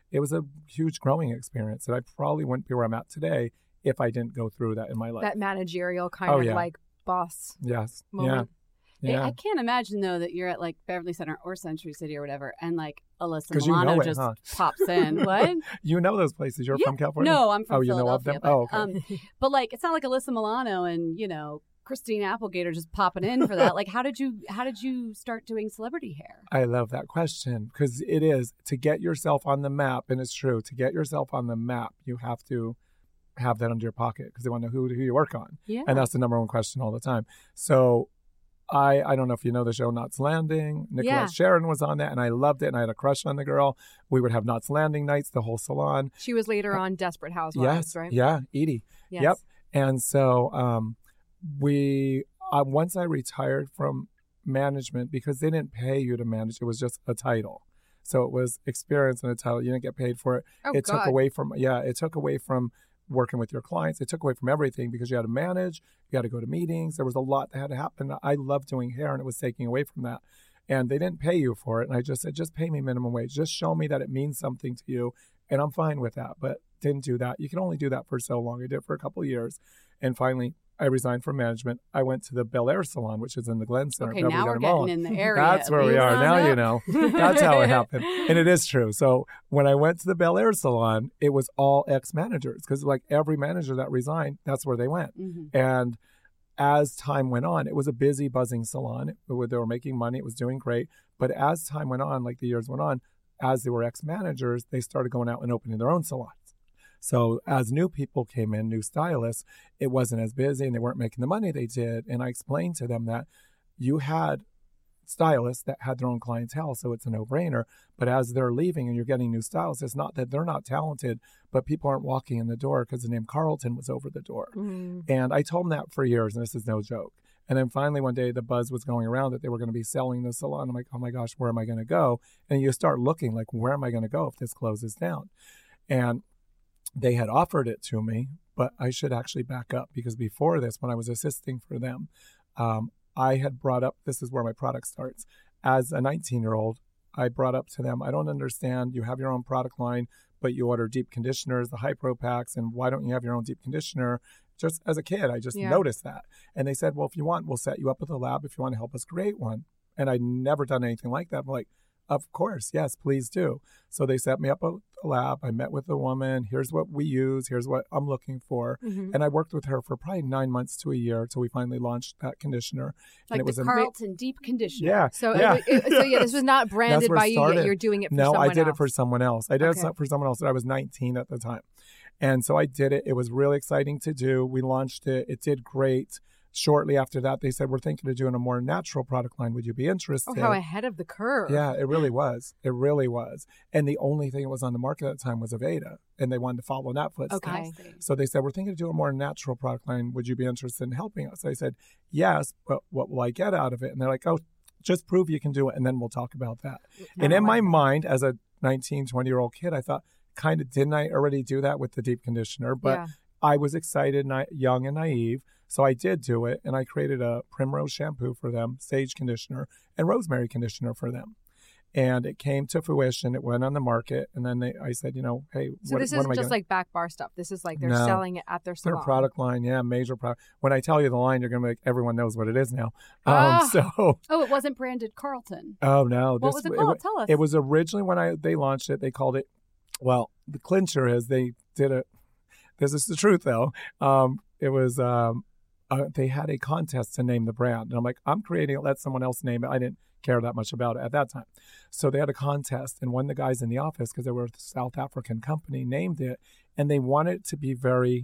it was a huge growing experience. And I probably wouldn't be where I'm at today if I didn't go through that in my life. That managerial kind of like boss moment. Yeah. I can't imagine, though, that you're at like Beverly Center or Century City or whatever, and like Alyssa Milano just pops in. What? You know those places. You're from California? No, I'm from Philadelphia. You know of them? Okay. But like, it's not like Alyssa Milano and, Christine Applegate are just popping in for that. Like, how did you start doing celebrity hair? I love that question because it is to get yourself on the map, and it's true. To get yourself on the map, you have to have that under your pocket because they want to know who you work on. Yeah. And that's the number one question all the time. So I don't know if you know the show Knots Landing. Nicolette Sharon was on that, and I loved it, and I had a crush on the girl. We would have Knots Landing nights, the whole salon. She was later on Desperate Housewives, right? Yeah, Edie. Yes. Yep. And so once I retired from management, because they didn't pay you to manage, it was just a title. So it was experience and a title. You didn't get paid for it. It took away from working with your clients. It took away from everything because you had to manage, you had to go to meetings. There was a lot that had to happen. I loved doing hair, and it was taking away from that. And they didn't pay you for it. And I just said, just pay me minimum wage. Just show me that it means something to you. And I'm fine with that. But didn't do that. You can only do that for so long. I did it for a couple of years. And finally, I resigned from management. I went to the Bel Air salon, which is in the Glen Center. Okay, now we're getting in the area. That's where we are. Now you know. That's how it happened. And it is true. So when I went to the Bel Air salon, it was all ex-managers because like every manager that resigned, that's where they went. Mm-hmm. And as time went on, it was a busy, buzzing salon. They were making money. It was doing great. But as time went on, like the years went on, as they were ex-managers, they started going out and opening their own salons. So as new people came in, new stylists, it wasn't as busy and they weren't making the money they did. And I explained to them that you had stylists that had their own clientele, so it's a no-brainer. But as they're leaving and you're getting new stylists, it's not that they're not talented, but people aren't walking in the door because the name Carlton was over the door. Mm. And I told them that for years, and this is no joke. And then finally one day the buzz was going around that they were going to be selling the salon. I'm like, oh my gosh, where am I going to go? And you start looking like, where am I going to go if this closes down? And they had offered it to me, but I should actually back up because before this, when I was assisting for them, I had brought up, this is where my product starts. As a 19-year-old, I brought up to them, I don't understand, you have your own product line, but you order deep conditioners, the Hypro packs, and why don't you have your own deep conditioner? Just as a kid, I just noticed that. And they said, well, if you want, we'll set you up with a lab if you want to help us create one. And I'd never done anything like that. I'm like, of course, yes, please do. So they set me up a lab. I met with the woman. Here's what we use. Here's what I'm looking for. Mm-hmm. And I worked with her for probably 9 months to a year until we finally launched that conditioner. Like and it the was Carlton Deep Conditioner. Yeah. So this was not branded by you yet. You're doing it for someone else. No, I did it for someone else. I did it for someone else. I was 19 at the time. And so I did it. It was really exciting to do. We launched it. It did great. Shortly after that, they said, we're thinking of doing a more natural product line. Would you be interested? Oh, how ahead of the curve. Yeah, it really was. It really was. And the only thing that was on the market at the time was Aveda, and they wanted to follow in that footsteps. Okay. So they said, we're thinking of doing a more natural product line. Would you be interested in helping us? I said, yes, but what will I get out of it? And they're like, oh, just prove you can do it, and then we'll talk about that. And in my mind, as a 19, 20-year-old kid, I thought, kind of, didn't I already do that with the deep conditioner? But I was excited, young and naive. So I did do it, and I created a primrose shampoo for them, sage conditioner, and rosemary conditioner for them. And it came to fruition. It went on the market, and then I said, hey, so this isn't just like back bar stuff. This is like they're selling it at their salon. Their product line, major product. When I tell you the line, you're going to be like, everyone knows what it is now. Oh, it wasn't branded Carlton. Oh, no. What was it called? Tell us. It was originally when they launched it, they called it, well, the clincher is they did it. This is the truth, though. It was... they had a contest to name the brand. And I'm like, I'm creating it, let someone else name it. I didn't care that much about it at that time. So they had a contest, and one of the guys in the office, because they were a South African company, named it, and they wanted it to be very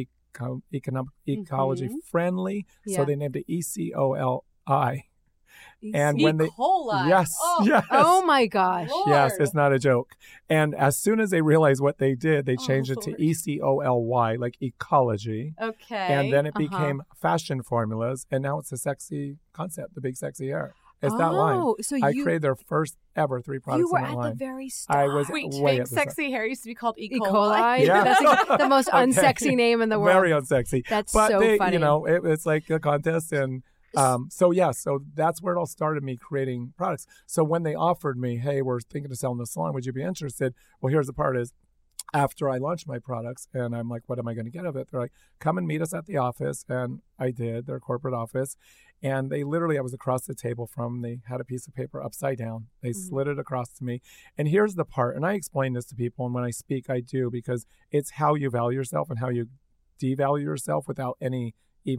ecology friendly. Yeah. So they named it ECOLI. And when they yes. Oh my gosh. Lord. Yes, it's not a joke. And as soon as they realized what they did, they changed it to ECOLY, like ecology. Okay. And then it became fashion formulas, and now it's a sexy concept, the big sexy hair. It's that line. So I created their first ever 3 products in that line. You were at the very start. I was way big sexy hair used to be called E. coli. coli. Yeah. That's the most unsexy name in the world. Very unsexy. That's but so they, funny. It's like a contest, and So that's where it all started, me creating products. So when they offered me, hey, we're thinking of selling the salon, would you be interested? Well, here's the part is, after I launched my products and I'm like, what am I going to get of it? They're like, come and meet us at the office. And I did, their corporate office. And they literally, I was across the table from, they had a piece of paper upside down. They slid it across to me. And here's the part, and I explain this to people, and when I speak, I do, because it's how you value yourself and how you devalue yourself without any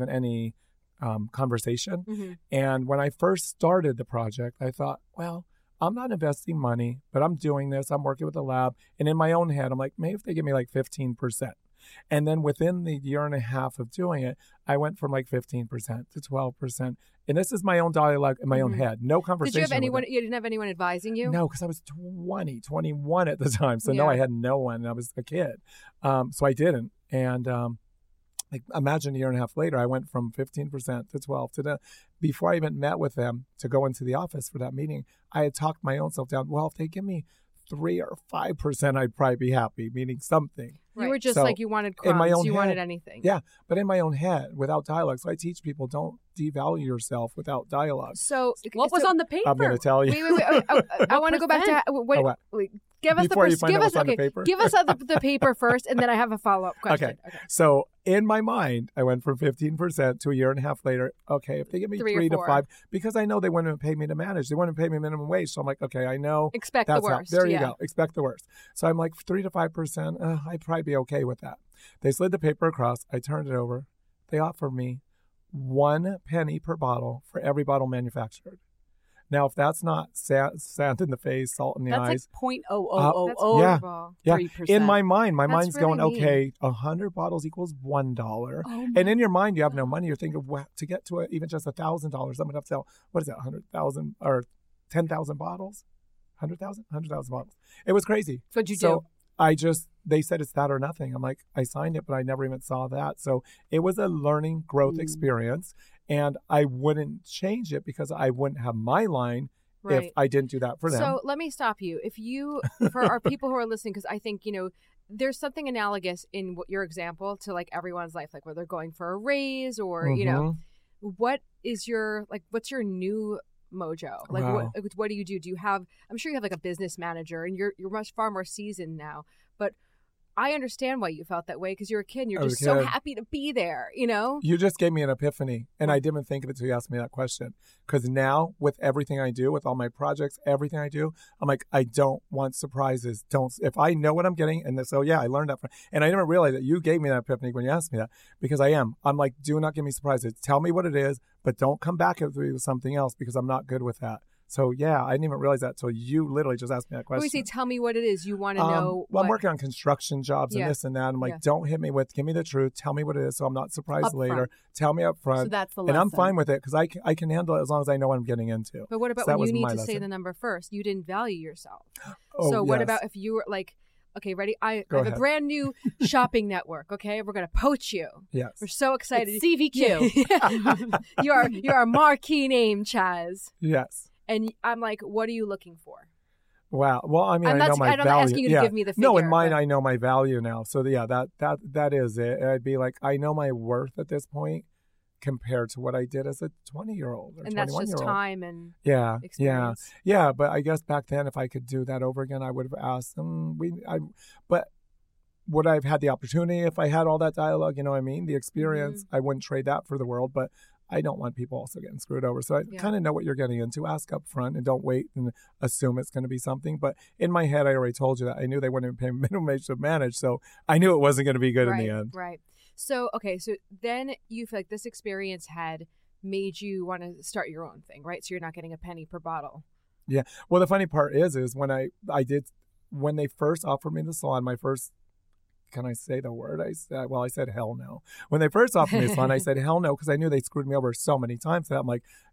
conversation. And when I first started the project, I thought, well, I'm not investing money, but I'm doing this. I'm working with the lab. And in my own head, I'm like, maybe if they give me like 15%. And then within the year and a half of doing it, I went from like 15% to 12%. And this is my own dialogue in my own head. No conversation. Did you have anyone? You didn't have anyone advising you? No, because I was 21 at the time. So no, I had no one. I was a kid. So I didn't. And like, imagine a year and a half later, I went from 15% to 12 to before I even met with them to go into the office for that meeting, I had talked my own self down. Well, if they give me 3 or 5%, I'd probably be happy, meaning something. You were just like, you wanted crumbs, you wanted anything. Yeah, but in my own head, without dialogue. So I teach people, don't devalue yourself without dialogue. So what was on the paper? I'm going to tell you. Wait. I want to go back to give us the paper first, and then I have a follow-up question. Okay. So in my mind, I went from 15% to a year and a half later. Okay, if they give me 3 to 5, because I know they wouldn't pay me to manage. They wouldn't pay me minimum wage. So I'm like, okay, I know. Expect the worst. There you go. Expect the worst. So I'm like 3 to 5%. I'd probably be okay with that. They slid the paper across. I turned it over. They offered me 1 penny per bottle for every bottle manufactured. Now, if that's not sand in the face, salt in the eyes. That's like 0.0003%. Yeah. In my mind, mind's really going, okay, 100 bottles equals $1. And in your mind, you have no money. You're thinking, well, to get to even just $1,000, I'm going to have to sell, what is that, 100,000 or 10,000 bottles? 100,000 bottles. It was crazy. What'd you do? They said it's that or nothing. I'm like, I signed it, but I never even saw that. So it was a learning growth experience. And I wouldn't change it because I wouldn't have my line if I didn't do that for them. So let me stop you. If you, for our people who are listening, because I think, there's something analogous in your example to like everyone's life, like where they're going for a raise or, what is what's your new mojo? Like, what do you do? Do you have, I'm sure you have like a business manager and you're far more seasoned now, but I understand why you felt that way because you're a kid and you're just so happy to be there, You just gave me an epiphany and I didn't think of it until you asked me that question. Because now with everything I do, with all my projects, everything I do, I'm like, I don't want surprises. If I know what I'm getting. And so, I learned that. And I didn't realize that you gave me that epiphany when you asked me that because I'm like, do not give me surprises. Tell me what it is, but don't come back with something else because I'm not good with that. So, I didn't even realize that until you literally just asked me that question. When we say, tell me what it is, you want to know Well, I'm working on construction jobs and this and that. I'm like, don't hit me give me the truth. Tell me what it is so I'm not surprised later. Tell me up front. So that's the lesson. And I'm fine with it because I can handle it as long as I know what I'm getting into. But what about when you need to say the number first? You didn't value yourself. So what about if you were like, okay, ready? I have a brand new shopping network, okay? We're going to poach you. Yes. We're so excited. It's CVQ. You're a marquee name, Chaz. Yes. And I'm like, what are you looking for? Wow. Well, I mean, I know my value. I'm not asking you to give me the figure. No, in mine, I know my value now. So that is it. I'd be like, I know my worth at this point compared to what I did as a 20-year-old or 21-year-old. And that's just time and experience. Yeah. But I guess back then, if I could do that over again, I would have asked them. But would I have had the opportunity if I had all that dialogue? You know what I mean? The experience, I wouldn't trade that for the world. But I don't want people also getting screwed over. So I kind of know what you're getting into. Ask up front and don't wait and assume it's going to be something. But in my head, I already told you that. I knew they wouldn't pay minimum wage to manage. So I knew it wasn't going to be good in the end. Right. So, okay. So then you feel like this experience had made you want to start your own thing, right? So you're not getting a penny per bottle. Yeah. Well, the funny part is when they first offered me the salon, my first, can I say the word? I said hell no. When they first offered me this salon, I said hell no because I knew they screwed me over so many times that I'm like,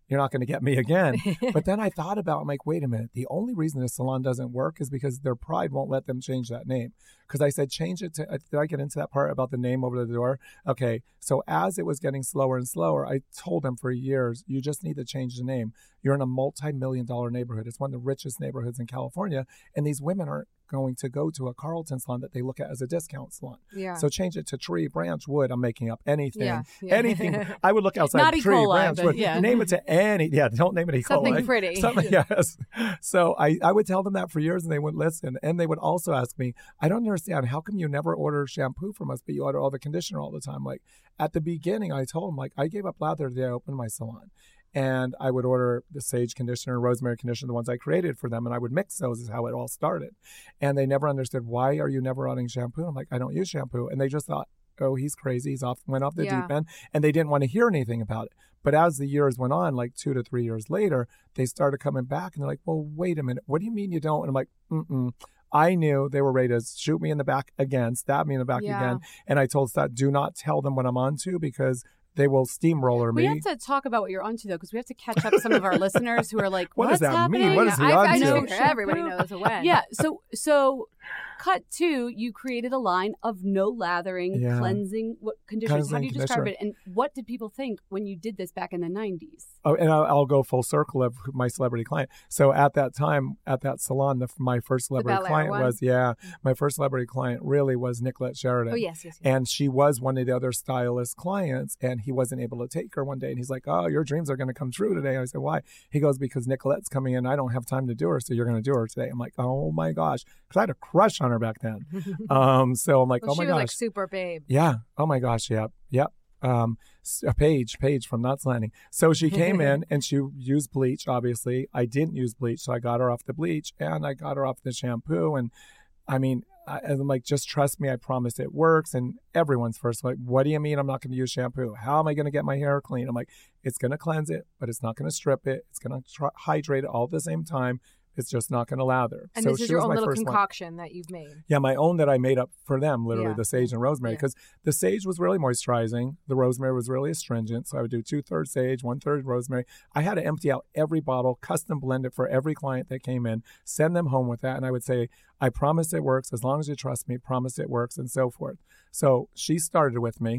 you're not going to get me again. But then I thought about, I'm like, wait a minute. The only reason this salon doesn't work is because their pride won't let them change that name. Because I said, change it to, did I get into that part about the name over the door? Okay. So as it was getting slower and slower, I told them for years, you just need to change the name. You're in a multi-million-dollar neighborhood. It's one of the richest neighborhoods in California. And these women aren't going to go to a Carlton salon that they look at as a discount salon. Yeah. So change it to Tree, Branch, Wood. I'm making up anything. Yeah. Anything. I would look outside. Not Tree, E. coli, Branch, Wood. yeah. Name it to any. Yeah, don't name it E. coli. Something pretty. Yes. So I would tell them that for years and they wouldn't listen. And they would also ask me, I don't understand. How come you never order shampoo from us, but you order all the conditioner all the time? Like at the beginning, I told them, like, I gave up lather the day I opened my salon. And I would order the sage conditioner, rosemary conditioner, the ones I created for them, and I would mix those is how it all started. And they never understood, why are you never running shampoo? I'm like, I don't use shampoo. And they just thought, oh, he's crazy. Went off the deep end. And they didn't want to hear anything about it. But as the years went on, like 2 to 3 years later, they started coming back and they're like, well, wait a minute. What do you mean you don't? And I'm like, I knew they were ready to shoot me in the back again, stab me in the back again. And I told Stat, do not tell them what I'm onto because they will steamroller me. We have to talk about what you're onto, though, because we have to catch up some of our listeners who are like, what does that happening? mean? What is he onto? I know everybody knows when. Yeah. So cut to, you created a line of no lathering, cleansing, conditioners. How do you describe it? And what did people think when you did this back in the 90s? Oh, and I'll go full circle of my celebrity client. So at that time, at that salon, my first celebrity client was, my first celebrity client really was Nicolette Sheridan. Oh, yes. And she was one of the other stylist clients, and he wasn't able to take her one day. And he's like, oh, your dreams are going to come true today. And I said, why? He goes, because Nicolette's coming in. I don't have time to do her, so you're going to do her today. I'm like, oh, my gosh. Because I had a crush on her back then. So I'm like, well, oh, my gosh. She was like super babe. Yeah. Oh, my gosh. Yep. A Paige from Knots Landing. So she came in and she used bleach, obviously. I didn't use bleach, so I got her off the bleach and I got her off the shampoo. And I mean, I'm like, just trust me, I promise it works. And everyone's first like, what do you mean I'm not going to use shampoo? How am I going to get my hair clean? I'm like, it's going to cleanse it, but it's not going to strip it. It's going to hydrate it all at the same time. It's just not going to lather. And so this is your own little concoction that you've made. Yeah, my own that I made up for them, literally, the sage and rosemary. Because the sage was really moisturizing. The rosemary was really astringent. So I would do 2/3 sage, 1/3 rosemary. I had to empty out every bottle, custom blend it for every client that came in, send them home with that. And I would say, I promise it works. As long as you trust me, promise it works, and so forth. So she started with me.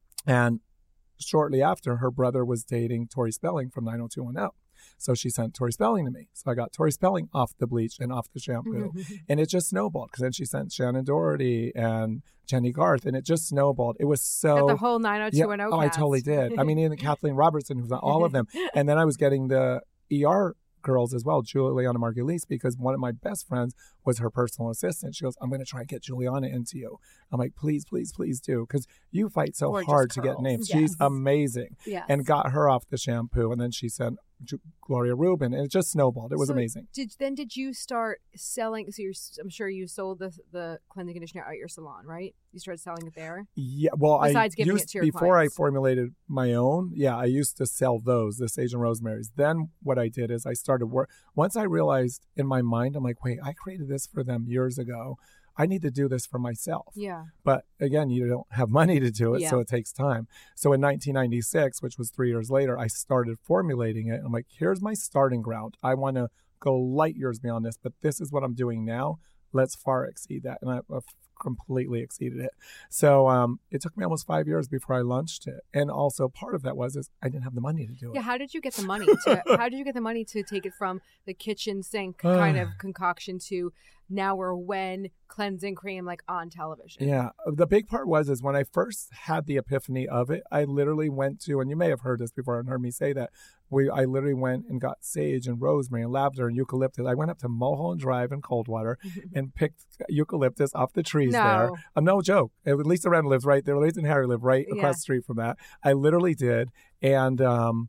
And shortly after, her brother was dating Tori Spelling from 90210. So she sent Tori Spelling to me. So I got Tori Spelling off the bleach and off the shampoo. And it just snowballed because then she sent Shannon Doherty and Jenny Garth, and it just snowballed. It was so... Got the whole 90210 cast. I totally did. I mean, even Kathleen Robertson, who's on all of them. And then I was getting the ER girls as well, Juliana Margulies, because one of my best friends was her personal assistant. She goes, I'm going to try and get Juliana into you. I'm like, please, please, please do, because you fight so hard to get names. Yes. She's amazing. Yes. And got her off the shampoo, and then she sent Gloria Rubin, and it just snowballed. It was amazing. Did you start selling? So I'm sure you sold the cleansing conditioner at your salon, right? You started selling it there. Yeah. Well, besides giving it to your before clients. I formulated my own. Yeah, I used to sell those, the sage and rosemaries. Then what I did is I started work. Once I realized in my mind, I'm like, wait, I created this for them years ago. I need to do this for myself. Yeah. But again, you don't have money to do it, so it takes time. So in 1996, which was 3 years later, I started formulating it. I'm like, here's my starting ground. I want to go light years beyond this, but this is what I'm doing now. Let's far exceed that. And I've completely exceeded it. So it took me almost 5 years before I launched it. And also part of that is I didn't have the money to do it. Yeah. How did you get the money to take it from the kitchen sink kind of concoction to now we're when cleansing cream like on television? Yeah. The big part is when I first had the epiphany of it, I literally went to, and you may have heard this before and heard me say that, I literally went and got sage and rosemary and lavender and eucalyptus. I went up to Mulholland Drive in Coldwater and picked eucalyptus off the trees there. No joke. At least Lisa lives right there. Lisa and Harry live right across the street from that. I literally did. And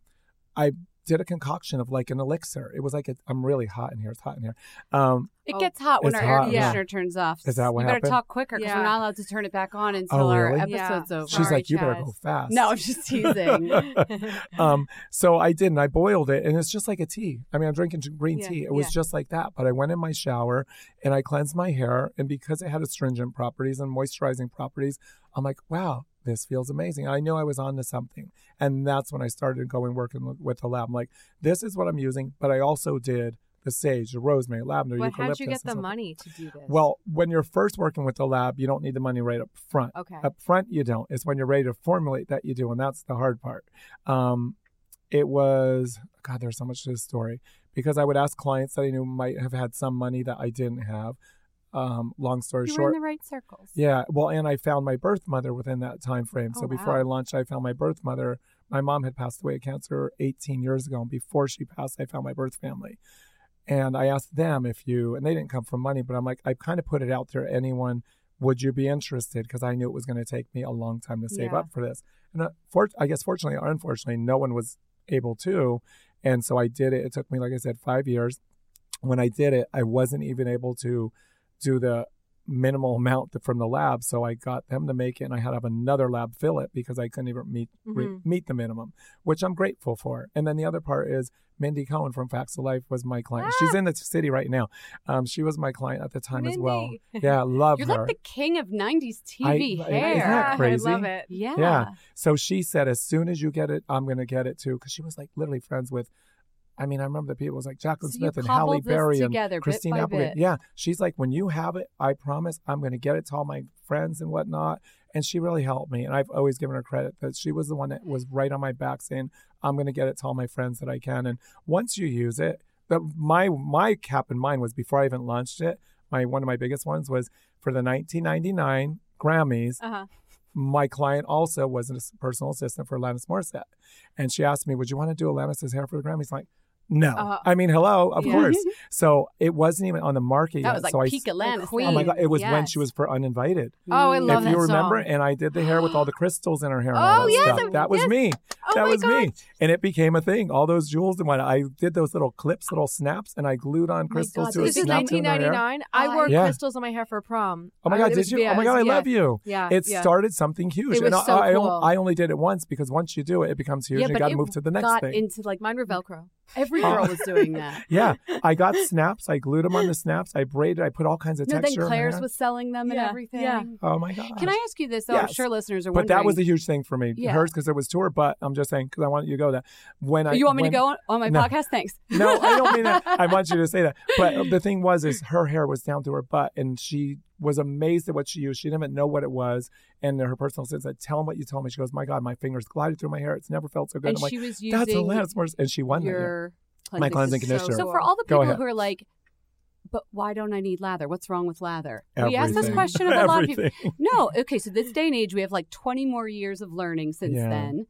I did a concoction of like an elixir. It was like, I'm really hot in here. It's hot in here. It gets hot when our air conditioner turns off. Is that what happened? You better talk quicker because we're not allowed to turn it back on until our episode's over. She's like, you better go fast. No, I'm just teasing. So I did, and I boiled it, and it's just like a tea. I mean, I'm drinking green tea. It was just like that. But I went in my shower, and I cleansed my hair, and because it had astringent properties and moisturizing properties, I'm like, wow, this feels amazing. I knew I was onto something. And that's when I started working with the lab. I'm like, this is what I'm using. But I also did the sage, the rosemary, lavender, eucalyptus. But how'd you get the money to do this? Well, when you're first working with the lab, you don't need the money right up front. Okay. Up front, you don't. It's when you're ready to formulate that you do. And that's the hard part. It was, God, there's so much to this story. Because I would ask clients that I knew might have had some money that I didn't have. Long story short. You were in the right circles. Yeah. Well, and I found my birth mother within that time frame. So before I launched, I found my birth mother. My mom had passed away of cancer 18 years ago. And before she passed, I found my birth family. And I asked them and they didn't come from money, but I'm like, I kind of put it out there. Anyone, would you be interested? Because I knew it was going to take me a long time to save up for this. And I guess fortunately or unfortunately, no one was able to. And so I did it. It took me, like I said, 5 years. When I did it, I wasn't even able to do the minimal amount from the lab. So I got them to make it, and I had to have another lab fill it because I couldn't even meet the minimum, which I'm grateful for. And then the other part is Mindy Cohen from Facts of Life was my client. She's in the city right now. She was my client at the time as well. Yeah, love her. You're like the king of 90s TV hair. Isn't that crazy? I love it. Yeah. So she said, as soon as you get it, I'm going to get it too. Because she was like literally friends with, I remember the people, it was like Jacqueline Smith and Halle Berry and Christine Applegate. Yeah. She's like, when you have it, I promise I'm going to get it to all my friends and whatnot. And she really helped me. And I've always given her credit that she was the one that was right on my back saying, I'm going to get it to all my friends that I can. And once you use it, my cap in mind was before I even launched it, one of my biggest ones was for the 1999 Grammys. My client also was a personal assistant for Alanis Morissette. And she asked me, would you want to do Alanis's hair for the Grammys? I'm like, no. I mean, hello, of course. So it wasn't even on the market yet. That was like peak Alanis. Oh my God, it was when she was for Uninvited. Oh, I love that If you remember, song. and I did the hair with all the crystals in her hair and all that stuff. That was me. That was me. And it became a thing. All those jewels and what I did those little clips, little snaps, and I glued on crystals to a This is snap in her hair. 1999. I wore crystals on my hair for prom. Oh my God, did you? Oh my God, I love you. Yeah. It started something huge. It was and so cool. I only did it once because once you do it, it becomes huge and you got to move to the next thing. Into like mine were Velcro. Every girl was doing that. Yeah. I got snaps. I glued them on the snaps. I braided. I put all kinds of texture. Then Claire's was selling them and everything. Yeah. Oh my God. Can I ask you this though? I'm sure listeners are wondering. But that was a huge thing for me. Hers because it was to her butt. I'm just saying because I want you to go that. You want me to go on my podcast? Thanks. No, I don't mean that. I want you to say that. But the thing was her hair was down to her butt and she was amazed at what she used. She didn't even know what it was. And her personal assistant said, tell him what you told me. She goes, my God, my fingers glided through my hair. It's never felt so good. And I'm she like, was using that's Alanis Morissette. And she won that. My cleansing conditioner. So for all the people who are like, but why don't I need lather? What's wrong with lather? Everything. We ask this question of a lot of people. No. Okay. So this day and age, we have like 20 more years of learning since then.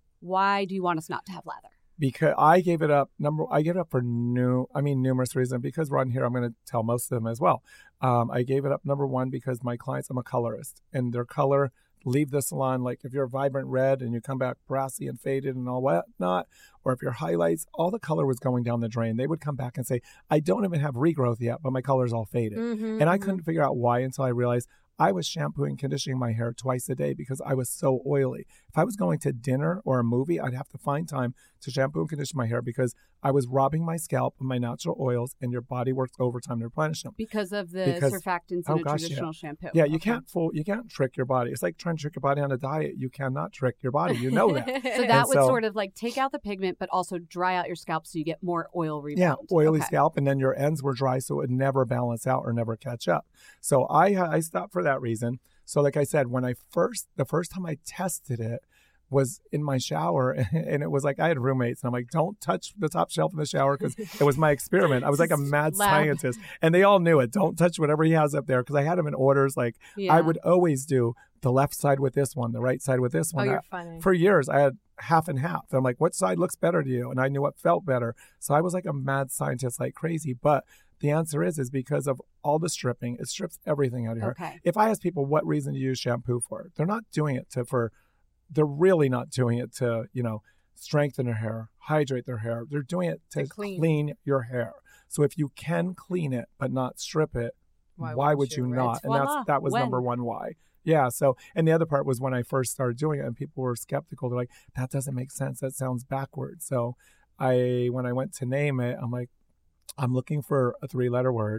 Why do you want us not to have lather? Because I gave it up. I gave it up for numerous reasons. Because we're on here, I'm going to tell most of them as well. I gave it up, number one, because my clients, I'm a colorist, and their color, leave the salon. Like if you're vibrant red and you come back brassy and faded and all whatnot, or if your highlights, all the color was going down the drain. They would come back and say, I don't even have regrowth yet, but my color's all faded. And I couldn't figure out why until I realized I was shampooing and conditioning my hair twice a day because I was so oily. If I was going to dinner or a movie, I'd have to find time to shampoo and condition my hair because I was robbing my scalp of my natural oils, and your body works overtime to replenish them. Because of the surfactants in a traditional shampoo. Yeah, you can't trick your body. It's like trying to trick your body on a diet. You cannot trick your body. You know that. So that would sort of like take out the pigment, but also dry out your scalp so you get more oil rebound. Yeah, oily scalp, and then your ends were dry, so it would never balance out or never catch up. So I stopped for that reason. So like I said, when the first time I tested it was in my shower, and it was like I had roommates, and I'm like, don't touch the top shelf in the shower because it was my experiment. I was like a mad scientist, and they all knew it. Don't touch whatever he has up there because I had him in orders. Like I would always do the left side with this one, the right side with this one. Oh, you're funny. For years, I had half and half. And I'm like, what side looks better to you? And I knew what felt better. So I was like a mad scientist, like crazy. But the answer is because of all the stripping. It strips everything out of your hair. If I ask people what reason to use shampoo for, they're not doing it they're really not doing it to, strengthen their hair, hydrate their hair. They're doing it to clean your hair. So if you can clean it but not strip it, why would you not? And that was number one why. Yeah. So, and the other part was when I first started doing it and people were skeptical. They're like, that doesn't make sense. That sounds backwards. So when I went to name it, I'm like, I'm looking for a 3-letter word.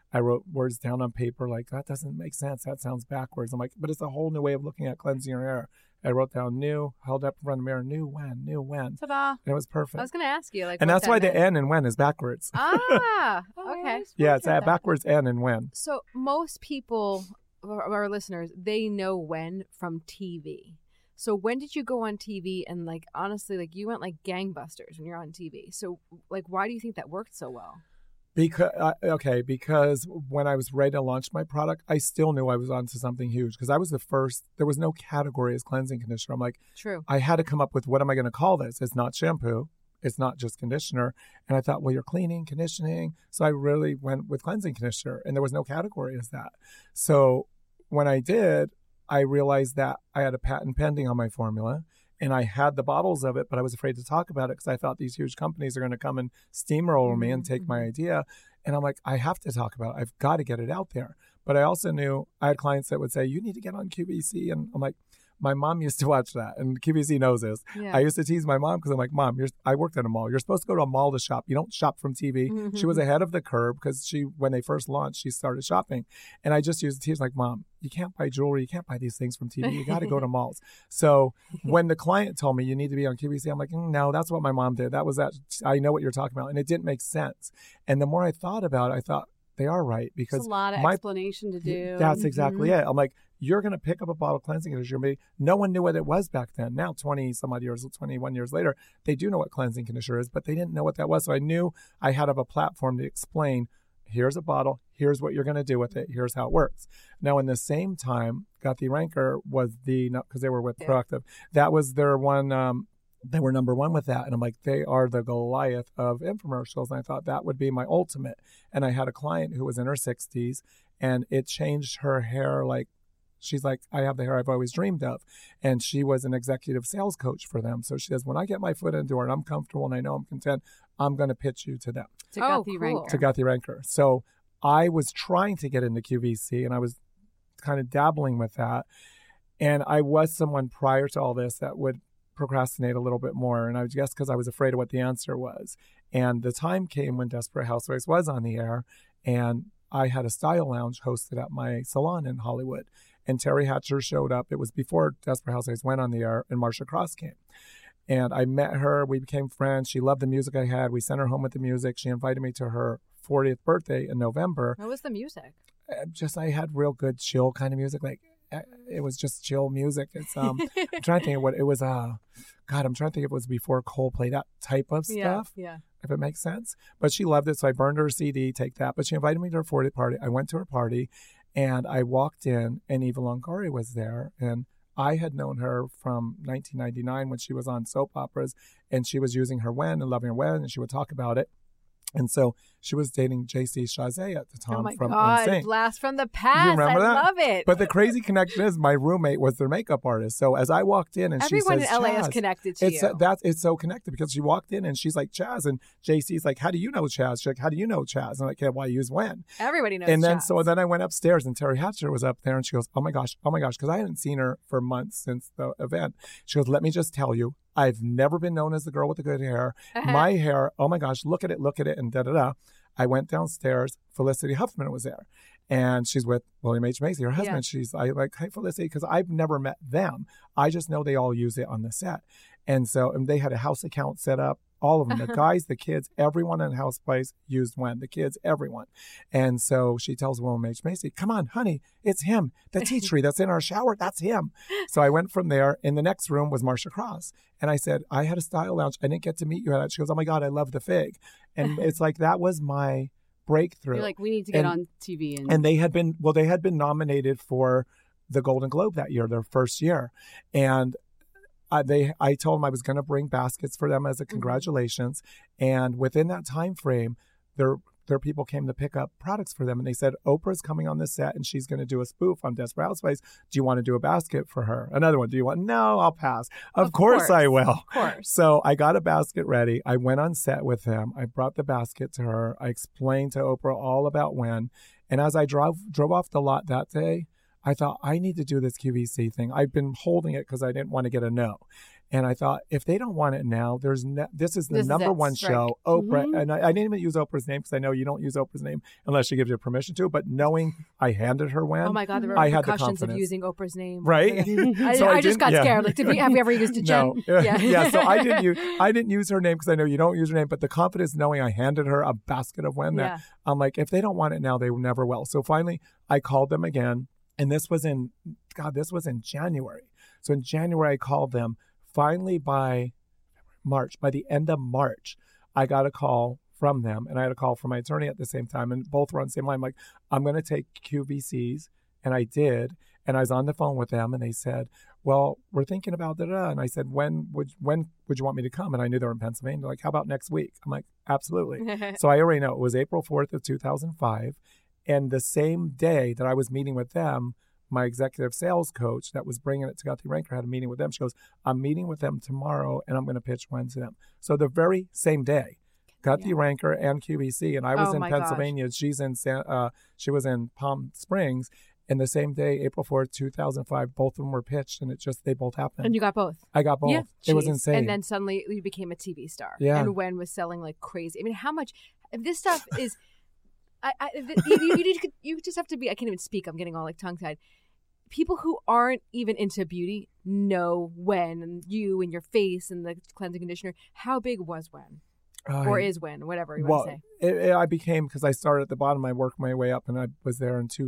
I wrote words down on paper like, that doesn't make sense. That sounds backwards. I'm like, but it's a whole new way of looking at cleansing your hair. I wrote down new, held up in front of the mirror, new when. Ta-da. And it was perfect. I was going to ask you. And that's why the N and when is backwards. Ah, okay. Yeah, it's backwards N and when. So most people, our listeners, they know when from TV. So when did you go on TV and like, honestly, like you went like gangbusters when you're on TV. So like, why do you think that worked so well? Because when I was ready to launch my product, I still knew I was onto something huge because I was the first. There was no category as cleansing conditioner. I'm like, true. I had to come up with what am I going to call this? It's not shampoo. It's not just conditioner. And I thought, well, you're cleaning, conditioning. So I really went with cleansing conditioner, and there was no category as that. So when I did, I realized that I had a patent pending on my formula. And I had the bottles of it, but I was afraid to talk about it because I thought these huge companies are going to come and steamroll me and take my idea. And I'm like, I have to talk about it. I've got to get it out there. But I also knew I had clients that would say, you need to get on QVC. And I'm like, my mom used to watch that, and QVC knows this. Yeah. I used to tease my mom because I'm like, Mom, I worked at a mall. You're supposed to go to a mall to shop. You don't shop from TV. Mm-hmm. She was ahead of the curve because when they first launched, she started shopping. And I just used to tease like, Mom, you can't buy jewelry. You can't buy these things from TV. You got to go to malls. So when the client told me you need to be on QVC, I'm like, no, that's what my mom did. That was that. I know what you're talking about. And it didn't make sense. And the more I thought about it, I thought, they are right because it's a lot of explanation to do. That's exactly it. I'm like, you're going to pick up a bottle of cleansing conditioner. No one knew what it was back then. Now, 21 years later, they do know what cleansing conditioner is, but they didn't know what that was. So I knew I had a platform to explain, here's a bottle, here's what you're going to do with it, here's how it works. Now, in the same time, Gatti Ranker was because they were with Proactiv, that was their one. They were number one with that. And I'm like, they are the Goliath of infomercials. And I thought that would be my ultimate. And I had a client who was in her 60s, and it changed her hair. Like, she's like, I have the hair I've always dreamed of. And she was an executive sales coach for them. So she says, when I get my foot into it and I'm comfortable and I know I'm content, I'm going to pitch you to them. To Gatti Ranker. To Gatti Ranker. So I was trying to get into QVC, and I was kind of dabbling with that. And I was someone prior to all this that would procrastinate a little bit more, and I guess because I was afraid of what the answer was. And the time came when Desperate Housewives was on the air, and I had a style lounge hosted at my salon in Hollywood, and Terry Hatcher showed up. It was before Desperate Housewives went on the air, and Marcia Cross came. And I met her. We became friends. She loved the music I had. We sent her home with the music. She invited me to her 40th birthday in November. What was the music? I had real good chill kind of music, like it was just chill music. It's I'm trying to think of what it was. I'm trying to think if it was before Coldplay, that type of stuff. Yeah. If it makes sense. But she loved it, so I burned her CD. Take that. But she invited me to her 40th party. I went to her party, and I walked in, and Eva Longoria was there, and I had known her from 1999 when she was on soap operas, and she was using her Wen and loving her Wen, and she would talk about it. And so she was dating J.C. Chasez at the time. Oh my from God, NSYNC. Blast from the past. You remember that? I love it. But the crazy connection is my roommate was their makeup artist. So as I walked in and everyone she says, in LA is Chaz, connected to you. It's so connected because she walked in and she's like, Chaz. And JC's like, how do you know Chaz? She's like, how do you know Chaz? And I'm like, yeah, well, I use Wen. Everybody knows And then, Chaz. so then I went upstairs and Terry Hatcher was up there and she goes, oh my gosh. Because I hadn't seen her for months since the event. She goes, let me just tell you, I've never been known as the girl with the good hair. My hair, oh my gosh, look at it, and da-da-da. I went downstairs. Felicity Huffman was there. And she's with William H. Macy, her husband. Yeah. She's like, hi, Felicity, because I've never met them. I just know they all use it on the set. And they had a house account set up. All of them, the guys, the kids, everyone in the house place used Wen. The kids, everyone. And so she tells William H. Macy, come on, honey, it's him. The tea tree that's in our shower, that's him. So I went from there. In the next room was Marcia Cross. And I said, I had a style lounge. I didn't get to meet you at it. She goes, oh my God, I love the fig. And it's like, that was my breakthrough. You're like, we need to get on TV. And they had been nominated for the Golden Globe that year, their first year. And I told them I was going to bring baskets for them as a congratulations. And within that time frame, their people came to pick up products for them. And they said, Oprah's coming on the set and she's going to do a spoof on Desperate Housewives. Do you want to do a basket for her? Another one. Do you want? No, I'll pass. Of course I will. Of course. So I got a basket ready. I went on set with them. I brought the basket to her. I explained to Oprah all about Wen. And as I drove off the lot that day, I thought, I need to do this QVC thing. I've been holding it because I didn't want to get a no. And I thought, if they don't want it now, this is the number one show. Oprah, and I didn't even use Oprah's name because I know you don't use Oprah's name unless she gives you permission to. But knowing I handed her when, oh my God, there were repercussions of using Oprah's name, right? So I just got scared. Like, have we ever used a Jen? No. Yeah. So I didn't use her name because I know you don't use her name. But the confidence knowing I handed her a basket of when that I'm like, if they don't want it now, they never will. So finally, I called them again, and this was in January. So in January, I called them. Finally, by the end of March, I got a call from them, and I had a call from my attorney at the same time, and both were on the same line. I'm like, I'm going to take QVCs, and I did, and I was on the phone with them, and they said, well, we're thinking about da-da, and I said, when would you want me to come? And I knew they were in Pennsylvania. They're like, how about next week? I'm like, absolutely. So I already know it was April 4th of 2005, and the same day that I was meeting with them, my executive sales coach that was bringing it to Guthrie Ranker had a meeting with them. She goes, I'm meeting with them tomorrow, and I'm going to pitch one to them. So the very same day, Guthrie Ranker and QVC, and I was in Pennsylvania. Gosh. She was in Palm Springs. And the same day, April 4th, 2005, both of them were pitched, and they both happened. And you got both? I got both. Yeah. It was insane. And then suddenly you became a TV star. Yeah. And Wen was selling like crazy. I mean, how much? This stuff is... you just have to be... I can't even speak. I'm getting all like tongue-tied. People who aren't even into beauty know Wen and you and your face and the cleansing conditioner. How big was Wen? Or is Wen, whatever you want to say. I became, because I started at the bottom, I worked my way up, and I was there in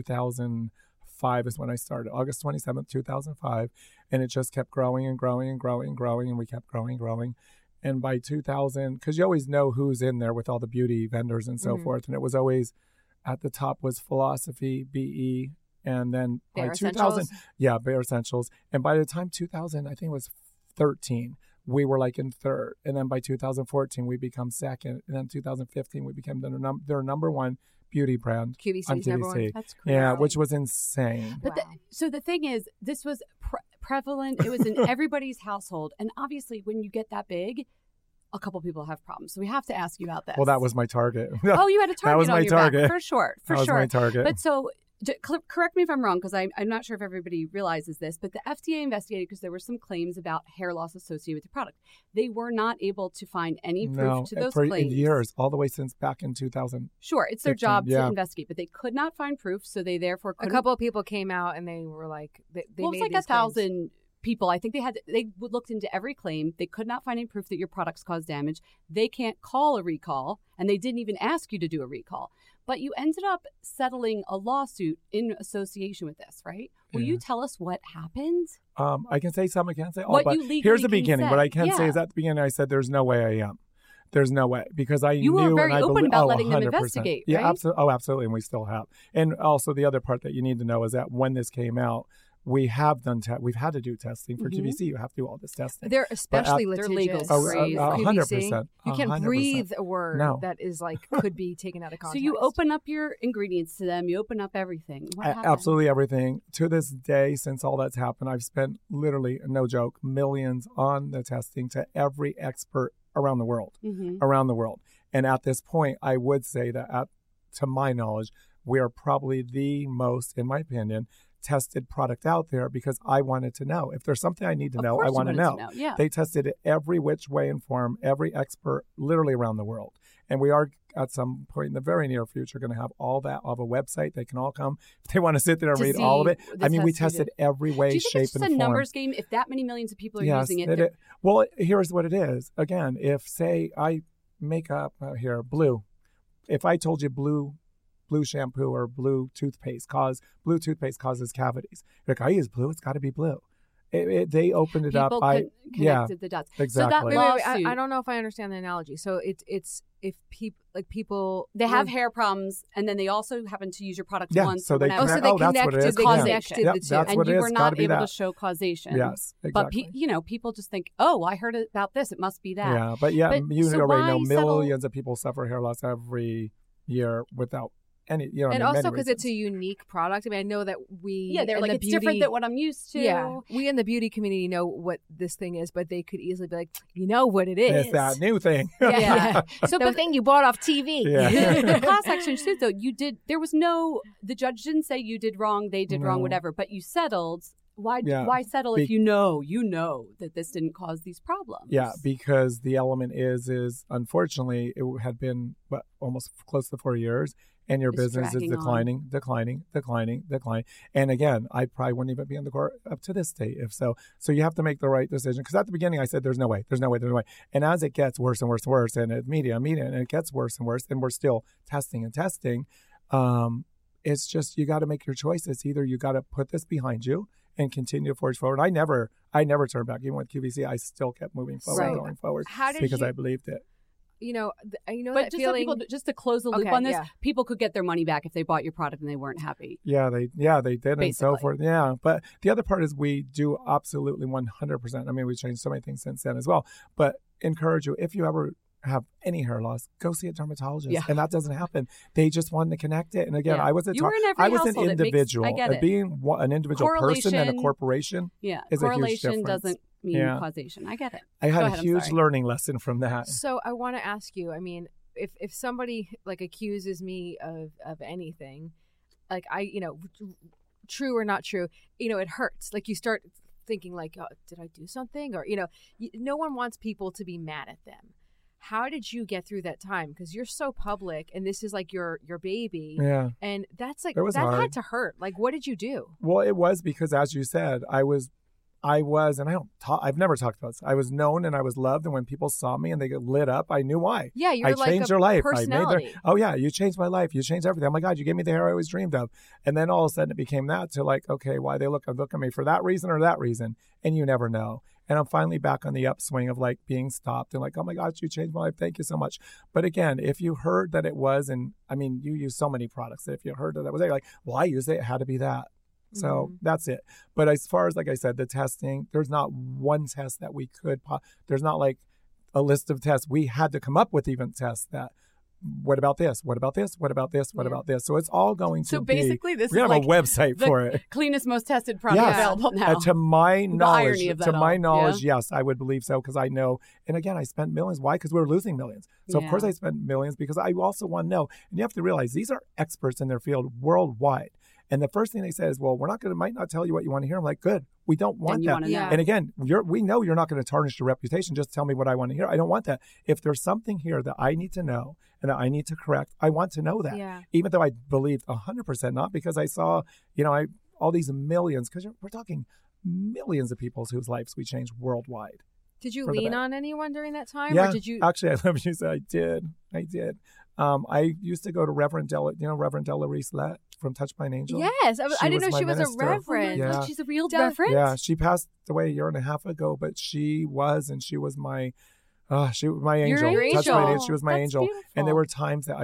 2005 is when I started, August 27th, 2005. And it just kept growing and growing and growing and growing, and we kept growing and growing. And by 2000, because you always know who's in there with all the beauty vendors and so forth. And it was always, at the top was Philosophy, BE, and then by 2000, Bare Essentials. And by the time 2000, I think it was 13, we were like in third. And then by 2014, we become second. And then 2015, we became their number one beauty brand. QVC's number one. That's crazy. Yeah, which was insane. But so the thing is, this was prevalent. It was in everybody's household. And obviously, when you get that big, a couple people have problems. So we have to ask you about this. Well, that was my target. Oh, you had a target that was on my your target. back. For sure. That was my target. But so... correct me if I'm wrong, because I'm not sure if everybody realizes this, but the FDA investigated because there were some claims about hair loss associated with the product. They were not able to find any proof to those claims. In years, all the way since back in 2000. Sure, it's their job to investigate, but they could not find proof, so they therefore couldn't. A couple of people came out and they were like, they made it's like 1,000 people. I think they looked into every claim. They could not find any proof that your products cause damage. They can't call a recall, and they didn't even ask you to do a recall. But you ended up settling a lawsuit in association with this, right? Will you tell us what happened? I can say some, I can't say all. What but you legally here's the beginning. say. What I can say is at the beginning, I said, there's no way I am. There's no way, because you were very open about letting them 100%. investigate, right? Yeah, absolutely, and we still have. And also the other part that you need to know is that when this came out, we have done we've had to do testing for QVC. You have to do all this testing. They're especially litigious. 100%. You can't breathe a word that is like could be taken out of context. So you open up your ingredients to them. You open up everything. What happened? Absolutely everything. To this day, since all that's happened, I've spent literally, no joke, millions on the testing to every expert around the world. And at this point, I would say that, to my knowledge, we are probably the most, in my opinion, tested product out there, because I wanted to know. If there's something I need to know, I want to know. Yeah. They tested it every which way and form, every expert literally around the world. And we are at some point in the very near future going to have all that on a website. They can all come if they want to sit there and read all of it. I mean, we tested every way, shape, and form. Do you think it's just a numbers game if that many millions of people are using it? Well, here's what it is. Again, if, say, I make up blue. If I told you blue shampoo or blue toothpaste causes cavities. You're like, I use blue, it's got to be blue. They opened it People up. Connected the dots. Exactly. So that I don't know if I understand the analogy. So it's if people they have hair problems, and then they also happen to use your product once. So they connected causation. The two. That's and what you it is. were not able to show causation. Yes, exactly. But people just think, oh, I heard about this. It must be that. Yeah, but you already know millions of people suffer hair loss every year without any, and also because it's a unique product. I mean, I know that they're like, it's different than what I'm used to. Yeah, we in the beauty community know what this thing is, but they could easily be like, you know what it is. It's that new thing. Yeah. So the thing you bought off TV. Yeah. The class action suit, though, the judge didn't say you did wrong, they did wrong, whatever, but you settled Why settle if you know that this didn't cause these problems? Yeah, because the element is unfortunately it had been almost close to 4 years, and your business is declining. And again, I probably wouldn't even be in the court up to this date if so. So you have to make the right decision. Because at the beginning I said, there's no way. And as it gets worse and worse, and it's media, and it gets worse and worse, and we're still testing. It's just, you got to make your choices. Either you got to put this behind you and continue to forge forward. I never turned back. Even with QVC, I still kept moving forward, going forward, because I believed it. But that feeling. Just to close the loop on this, people could get their money back if they bought your product and they weren't happy. Yeah, they did, basically. And so forth. Yeah, but the other part is we do absolutely 100%. I mean, we changed so many things since then as well. But encourage you, if you ever have any hair loss, go see a dermatologist. Yeah. And that doesn't happen. They just wanted to connect it. And again, I was an individual. Being an individual person and a corporation is a huge difference. Doesn't mean causation. I get it. I had a huge learning lesson from that. So I want to ask you, I mean, if somebody like accuses me of anything, like true or not true, it hurts. Like you start thinking like, oh, did I do something? Or, no one wants people to be mad at them. How did you get through that time? Because you're so public, and this is like your baby. Yeah. And that's like, that hard. Had to hurt. Like, what did you do? Well, it was because, as you said, I was, and I've never talked about this. I was known and I was loved. And when people saw me and they get lit up, I knew why. Yeah, you're like changed a their life. personality. You changed my life. You changed everything. Oh my God, you gave me the hair I always dreamed of. And then all of a sudden it became that to like, okay, why they look at me for that reason or that reason. And you never know. And I'm finally back on the upswing of like being stopped and like, oh my gosh, you changed my life. Thank you so much. But again, if you heard that it was, and I mean, you use so many products that if you heard that was there, like, well, I used it had to be that. So that's it. But as far as, like I said, the testing, there's not one test that we could, there's not like a list of tests. We had to come up with even tests that, what about this? What about this? What about this? What about this? So it's all going to be. So basically, this we is have like a website for it. Cleanest, most tested product available now. To my knowledge, yes, I would believe so, because I know. And again, I spent millions. Why? Because we were losing millions. So of course I spent millions, because I also want to know. And you have to realize these are experts in their field worldwide. And the first thing they say is, well, might not tell you what you want to hear. I'm like, good. We don't want that. And again, we know you're not going to tarnish your reputation. Just tell me what I want to hear. I don't want that. If there's something here that I need to know and that I need to correct, I want to know that. Yeah. Even though I believed 100%, not because I saw, all these millions, because we're talking millions of people whose lives we changed worldwide. Did you lean on anyone during that time? Yeah, or did you? Actually, I love you said I did. I used to go to Reverend Della Reese Lett from Touched by an Angel. Yes, I didn't know she was a reverend. Yeah. She's a real reverend? Yeah, she passed away a year and a half ago, but she was my angel. Touched by an Angel. She was my angel. Beautiful. And there were times that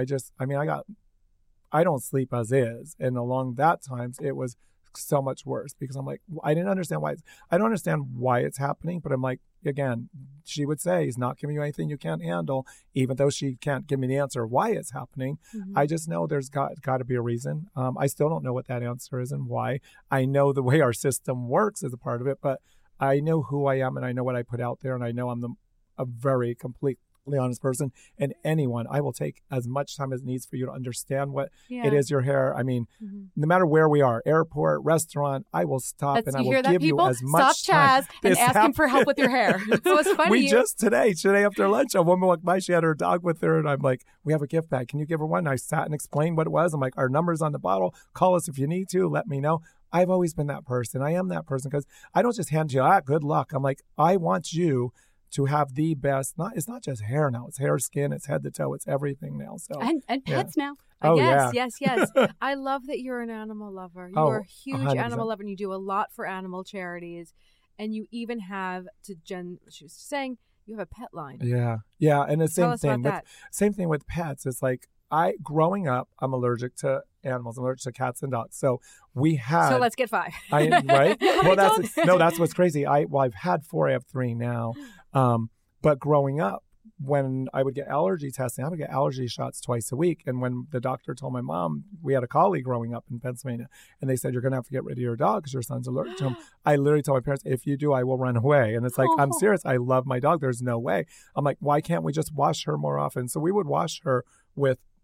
I don't sleep as is. And along that times, it was so much worse, because I'm like, I didn't understand why. I don't understand why it's happening, but I'm like, again, she would say, he's not giving you anything you can't handle, even though she can't give me the answer why it's happening. Mm-hmm. I just know there's got to be a reason. I still don't know what that answer is and why. I know the way our system works is a part of it, but I know who I am and I know what I put out there, and I know I'm a very completely honest person, and anyone, I will take as much time as it needs for you to understand what it is your hair. I mean, no matter where we are, airport, restaurant, I will stop and I will give you as much time. Stop Chaz and ask him for help with your hair. So it's funny. Today after lunch, a woman walked by, she had her dog with her, and I'm like, we have a gift bag. Can you give her one? And I sat and explained what it was. I'm like, our number's on the bottle. Call us if you need to. Let me know. I've always been that person. I am that person, because I don't just hand you, good luck. I'm like, I want you to have the best. It's not just hair now. It's hair, skin, it's head to toe, it's everything now. So and pets now. Yes. I love that you're an animal lover. You are a huge 100%. Animal lover, and you do a lot for animal charities. And you even have, to Jen, she was saying, you have a pet line. Yeah, and the same thing with pets. It's like, growing up, I'm allergic to animals. I'm allergic to cats and dogs. So So let's get 5. Right? Well, that's what's crazy. I've had 4. I have 3 now. But growing up, when I would get allergy testing, I would get allergy shots twice a week. And when the doctor told my mom, we had a collie growing up in Pennsylvania, and they said, you're going to have to get rid of your dog because your son's allergic to him. I literally told my parents, if you do, I will run away. And it's like, I'm serious. I love my dog. There's no way. I'm like, why can't we just wash her more often? So we would wash her with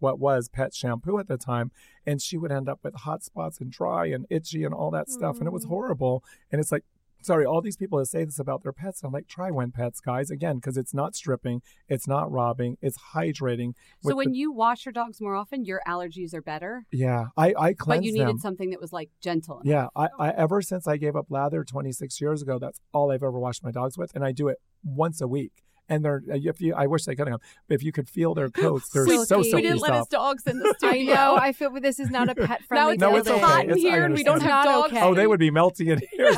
what was pet shampoo at the time. And she would end up with hot spots and dry and itchy and all that stuff. And it was horrible. And it's like, sorry, all these people that say this about their pets. I'm like, try Went Pets, guys. Again, because it's not stripping, it's not robbing, it's hydrating. So when you wash your dogs more often, your allergies are better? Yeah, I cleanse them. But you needed something that was like gentle enough. Yeah, I ever since I gave up lather 26 years ago, that's all I've ever washed my dogs with. And I do it once a week. And I wish they could have. But if you could feel their coats, they're so silky. We didn't let his dogs in the studio. I know. I feel this is not a pet friendly. No, it's hot in here, and we don't have dogs. Oh, they would be melting in here.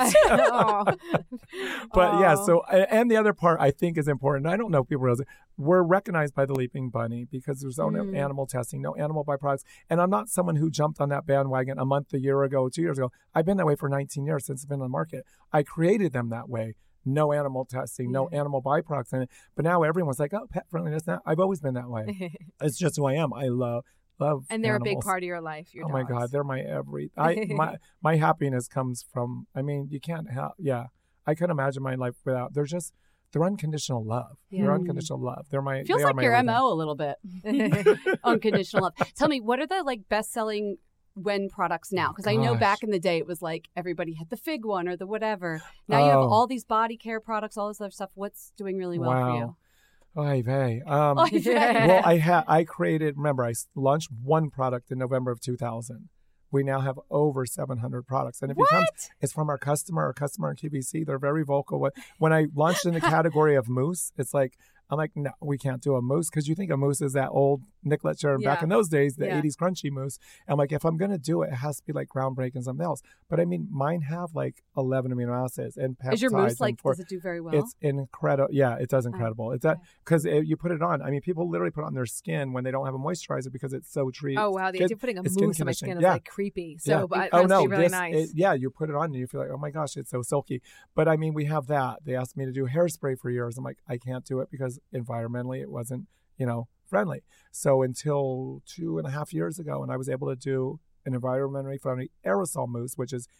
But yeah. So, and the other part I think is important. I don't know if people realize it. We're recognized by the Leaping Bunny because there's no animal testing, no animal byproducts. And I'm not someone who jumped on that bandwagon a year ago, 2 years ago. I've been that way for 19 years since I've been on the market. I created them that way. No animal testing, no animal byproducts in it. But now everyone's like, oh, pet friendliness. I've always been that way. It's just who I am. I love and they're animals. a big part of your life. Your dogs. My God, they're my my happiness comes from. I mean, you can't have. Yeah, I couldn't imagine my life without. They're unconditional love. Yeah. They're unconditional love. Feels like your MO a little bit. Unconditional love. Tell me, what are the best selling Wen products now? Because I know back in the day it was like everybody had the Fig one or the whatever. Now you have all these body care products, all this other stuff. What's doing really well for you? Oy vey. Well, I created. Remember, I launched one product in November of 2000. We now have over 700 products, and it's from our customer in QVC. They're very vocal. When I launched in the category of mousse, it's like. I'm like, no, we can't do a mousse because you think a mousse is that old Nicolette Sharon back in those days, the 80s crunchy mousse. I'm like, if I'm going to do it, it has to be like groundbreaking and something else. But I mean, mine have like 11 amino acids and peptides. Is your mousse does it do very well? It's incredible. Yeah, it does incredible. It's that because you put it on. I mean, people literally put it on their skin when they don't have a moisturizer because it's so treated. Oh, wow. The idea of putting a mousse on my skin is like creepy. So, but it must be really nice. You put it on and you feel like, oh my gosh, it's so silky. But I mean, we have that. They asked me to do hairspray for years. I'm like, I can't do it because environmentally it wasn't, friendly. So until 2.5 years ago, and I was able to do an environmentally friendly aerosol mousse, which is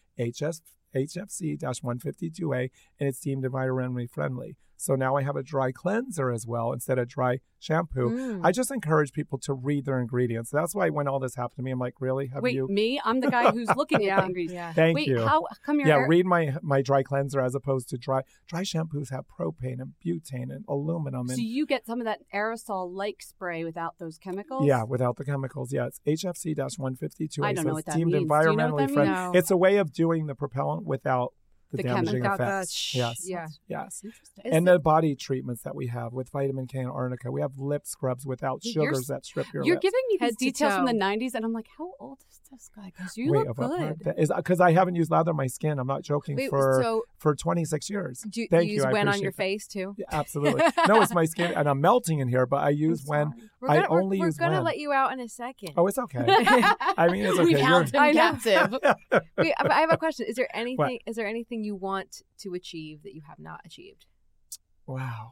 HFC-152A, and it's deemed environmentally friendly. So now I have a dry cleanser as well instead of dry shampoo. I just encourage people to read their ingredients. That's why when all this happened to me, I'm like, really? Wait, me? I'm the guy who's looking at the ingredients. Yeah. Thank you. How come your hair? Read my dry cleanser as opposed to dry shampoos have propane and butane and aluminum. So you get some of that aerosol-like spray without those chemicals? Yeah, without the chemicals. Yeah, it's HFC-152A. I don't know what that deemed means. environmentally friendly. No. It's a way of doing the propellant without the damaging effects. Yes. And the body treatments that we have with vitamin K and arnica. We have lip scrubs without sugars that strip your You're lips. giving me these details from the 90s, and I'm like, how old is this guy? Because you look good. Because I haven't used lather on my skin. I'm not joking. For 26 years. Do you use Wen on your face too? Yeah, absolutely. No, it's my skin, and I'm melting in here. But I use Wen. I only use Wen. We're gonna let you out in a second. Oh, it's okay. I mean, it's okay. We held him captive. I have a question. Is there anything? Is there anything you want to achieve that you have not achieved? Wow.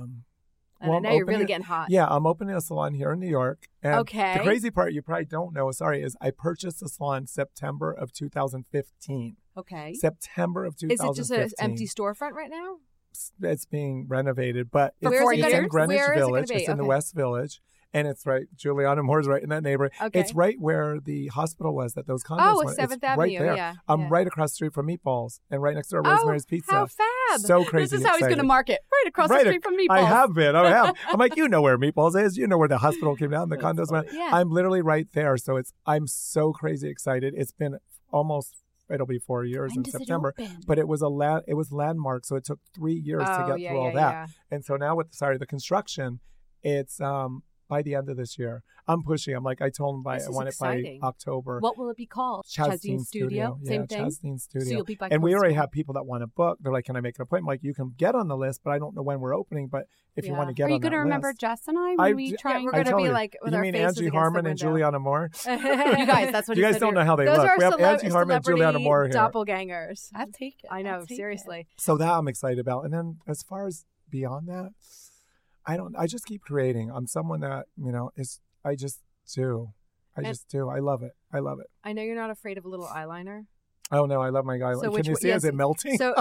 I know you're really getting hot. Yeah, I'm opening a salon here in New York. And the crazy part you probably don't know, is I purchased the salon September of 2015. Okay. September of 2015. Is it just an empty storefront right now? It's being renovated, but it's in Greenwich Village. It's in the West Village. And it's right, Juliana Moore's right in that neighborhood. Okay. It's right where the hospital was that those condos went. 7th Avenue, right there. Yeah. I'm right across the street from Meatballs and right next door to Rosemary's Pizza. How fab. So crazy. This is how he's going to market. Right across the street from Meatballs. I have been. I'm like, you know where Meatballs is. You know where the hospital came down, the condos went. Yeah. I'm literally right there. So I'm so crazy excited. It's been it'll be 4 years in September, but it was landmark. So it took 3 years to get through all that. Yeah. And so now with the construction, it's by the end of this year. I'm pushing. I'm like, I told him I want it by October. What will it be called? Chastain Studio. Same thing? Chastain Studio. So you'll be by and we already have people that want to book. They're like, can I make an appointment? Like, you can get on the list, but I don't know when we're opening. But if you want to get on the list. Are you going to remember Jess and I when we try? We're going to be like, with you our mean faces Angie Harmon and Juliana Moore? You guys, that's what you guys don't know how they look. We have Angie Harmon and Juliana Moore here. Doppelgangers. I'll take it. I know, seriously. So that I'm excited about. And then as far as beyond that, I just keep creating. I'm someone that, I just do. I love it. I love it. I know you're not afraid of a little eyeliner. Oh, no, I love my eyeliner. So can you see, is it melting? So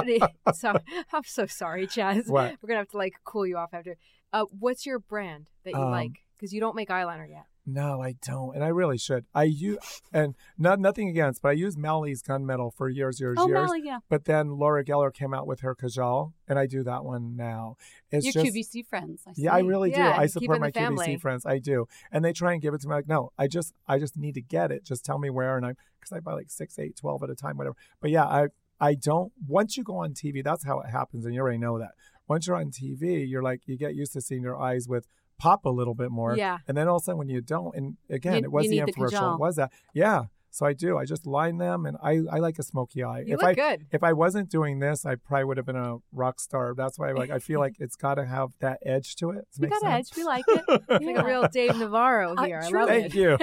I'm so sorry, Chaz. What? We're going to have to cool you off after. What's your brand that you like? Because you don't make eyeliner yet. No, I don't. And I really should. I use, and nothing against, but I used Mally's Gunmetal for years. Mally, yeah. But then Laura Geller came out with her Kajal, and I do that one now. It's your just, QVC friends. I see. Yeah, I really do. I support my family. QVC friends. I do. And they try and give it to me. Like, no, I just need to get it. Just tell me where. And because I buy like 6, 8, 12 at a time, whatever. But yeah, I don't, once you go on TV, that's how it happens. And you already know that. Once you're on TV, you're like, you get used to seeing your eyes with pop a little bit more. Yeah. And then all of a sudden when you don't, and again, it was the infomercial. It was that. Yeah. So I do. I just line them, and I like a smoky eye. You look good. If I wasn't doing this, I probably would have been a rock star. That's why I feel like it's got to have that edge to it. You got edge. We like it. It's like a real Dave Navarro here. I love it. Thank you.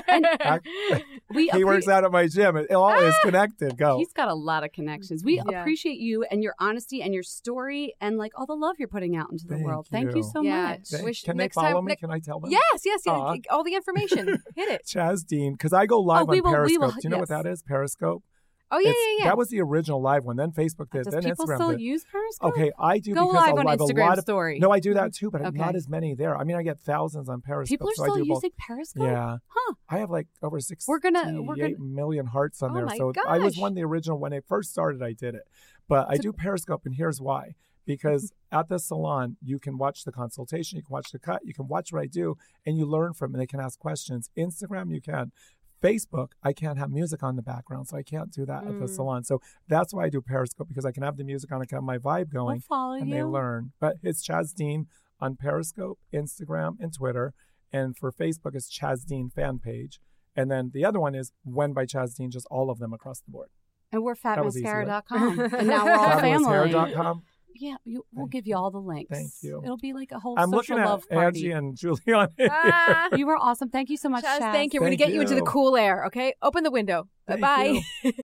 He works out at my gym. It all is connected. Go. He's got a lot of connections. We appreciate you and your honesty and your story and like all the love you're putting out into the world. Thank you so much. Can they follow me? Can I tell them? Yes. All the information. Hit it. Chaz Dean, because I go live on Periscope. Do you know what that is? Periscope. Oh, yeah. That was the original live one. Then Facebook did. Then people Instagram still did. use Periscope? Okay, I do go because live I on live Instagram a lot of story. No, I do that too, but not as many there. I mean, I get thousands on Periscope. People are still using Periscope? Yeah. Huh. I have like over 68 million hearts on there. So I was one of the original. When it first started, I did it. But I do Periscope, and here's why. Because at the salon, you can watch the consultation, you can watch the cut, you can watch what I do, and you learn from it, and they can ask questions. Instagram, you can. Facebook, I can't have music on the background, so I can't do that at the salon. So that's why I do Periscope, because I can have the music on, I can have my vibe going, they learn. But it's Chaz Dean on Periscope, Instagram, and Twitter. And for Facebook, it's Chaz Dean fan page. And then the other one is When by Chaz Dean, just all of them across the board. And we're fatmascara.com. And now we're all family. Fatmascara.com. Yeah, we'll give you all the links. Thank you. It'll be like a whole I'm social looking love at party. Angie and Julian. You were awesome. Thank you so much, Chaz. Thank you. We're going to get you into the cool air, okay? Open the window. Bye-bye.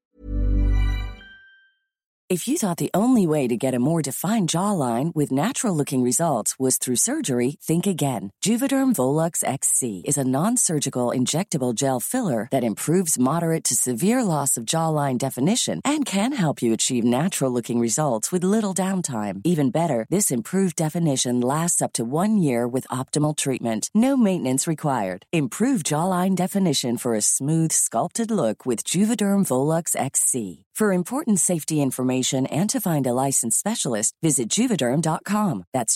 If you thought the only way to get a more defined jawline with natural-looking results was through surgery, think again. Juvederm Volux XC is a non-surgical injectable gel filler that improves moderate to severe loss of jawline definition and can help you achieve natural-looking results with little downtime. Even better, this improved definition lasts up to 1 year with optimal treatment. No maintenance required. Improve jawline definition for a smooth, sculpted look with Juvederm Volux XC. For important safety information and to find a licensed specialist, visit Juvederm.com. That's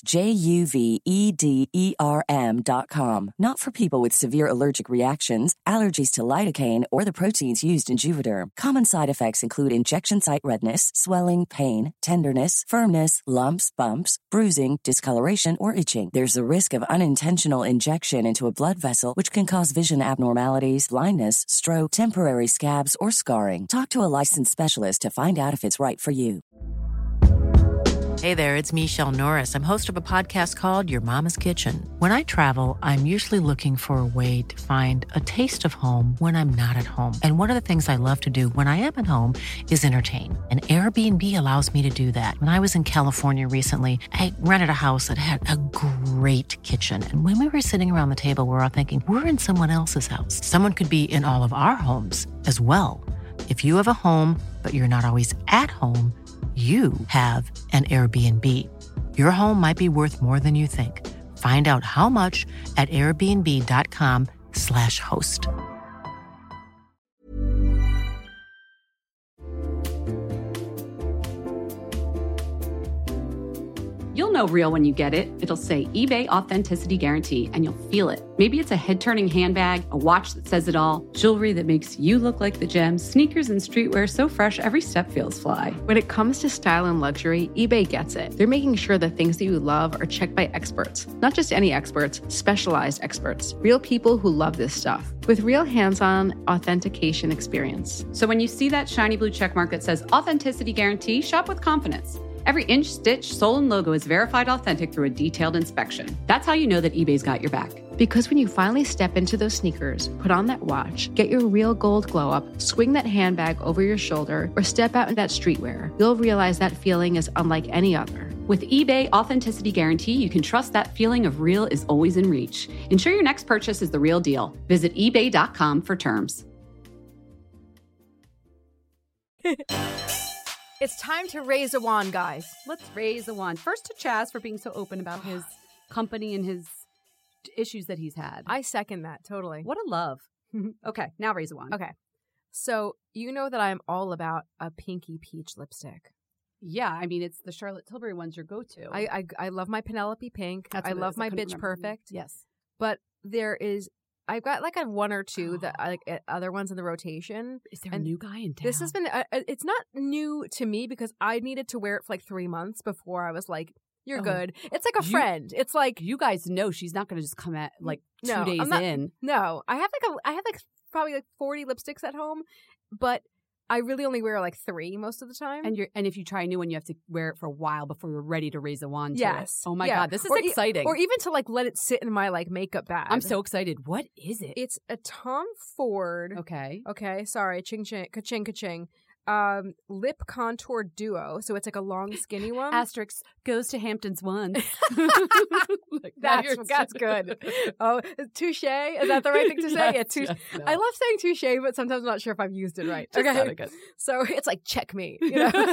JUVEDERM.com. Not for people with severe allergic reactions, allergies to lidocaine, or the proteins used in Juvederm. Common side effects include injection site redness, swelling, pain, tenderness, firmness, lumps, bumps, bruising, discoloration, or itching. There's a risk of unintentional injection into a blood vessel, which can cause vision abnormalities, blindness, stroke, temporary scabs, or scarring. Talk to a licensed specialist to find out if it's right for you. Hey there, it's Michelle Norris. I'm host of a podcast called Your Mama's Kitchen. When I travel, I'm usually looking for a way to find a taste of home when I'm not at home. And one of the things I love to do when I am at home is entertain. And Airbnb allows me to do that. When I was in California recently, I rented a house that had a great kitchen. And when we were sitting around the table, we were all thinking, we're in someone else's house. Someone could be in all of our homes as well. If you have a home, but you're not always at home, you have an Airbnb. Your home might be worth more than you think. Find out how much at airbnb.com/host. You'll know real when you get it. It'll say eBay Authenticity Guarantee, and you'll feel it. Maybe it's a head-turning handbag, a watch that says it all, jewelry that makes you look like the gems, sneakers and streetwear so fresh every step feels fly. When it comes to style and luxury, eBay gets it. They're making sure the things that you love are checked by experts. Not just any experts, specialized experts. Real people who love this stuff. With real hands-on authentication experience. So when you see that shiny blue checkmark that says Authenticity Guarantee, shop with confidence. Every inch, stitch, sole, and logo is verified authentic through a detailed inspection. That's how you know that eBay's got your back. Because when you finally step into those sneakers, put on that watch, get your real gold glow up, swing that handbag over your shoulder, or step out in that streetwear, you'll realize that feeling is unlike any other. With eBay Authenticity Guarantee, you can trust that feeling of real is always in reach. Ensure your next purchase is the real deal. Visit ebay.com for terms. It's time to raise a wand, guys. Let's raise a wand. First to Chaz for being so open about his company and his issues that he's had. I second that totally. What a love. Okay, now raise a wand. Okay. So you know that I'm all about a pinky peach lipstick. Yeah, I mean, it's the Charlotte Tilbury one's your go-to. I love my Penelope Pink. I love my Bitch Perfect. Yes. But I've got like a one or two that like other ones in the rotation. Is there a new guy in town? This has been, it's not new to me because I needed to wear it for like 3 months before I was like, you're good. It's like a friend. It's like, you guys know she's not going to just come at like 2 days in. No, I have probably like 40 lipsticks at home, but I really only wear like 3 most of the time. And if you try a new one, you have to wear it for a while before you're ready to raise a wand. Yes. To it. Oh my God, this is exciting. Or even to like let it sit in my like makeup bag. I'm so excited. What is it? It's a Tom Ford. Okay. Sorry. Ching ching. Ka-ching ka-ching. Lip contour duo. So it's like a long skinny one. Asterisk goes to Hamptons once. Like, that's good. Oh, touche. Is that the right thing to say? Yes, touche. Yes, no. I love saying touche, but sometimes I'm not sure if I've used it right. Okay. Good. So it's like checkmate. You know?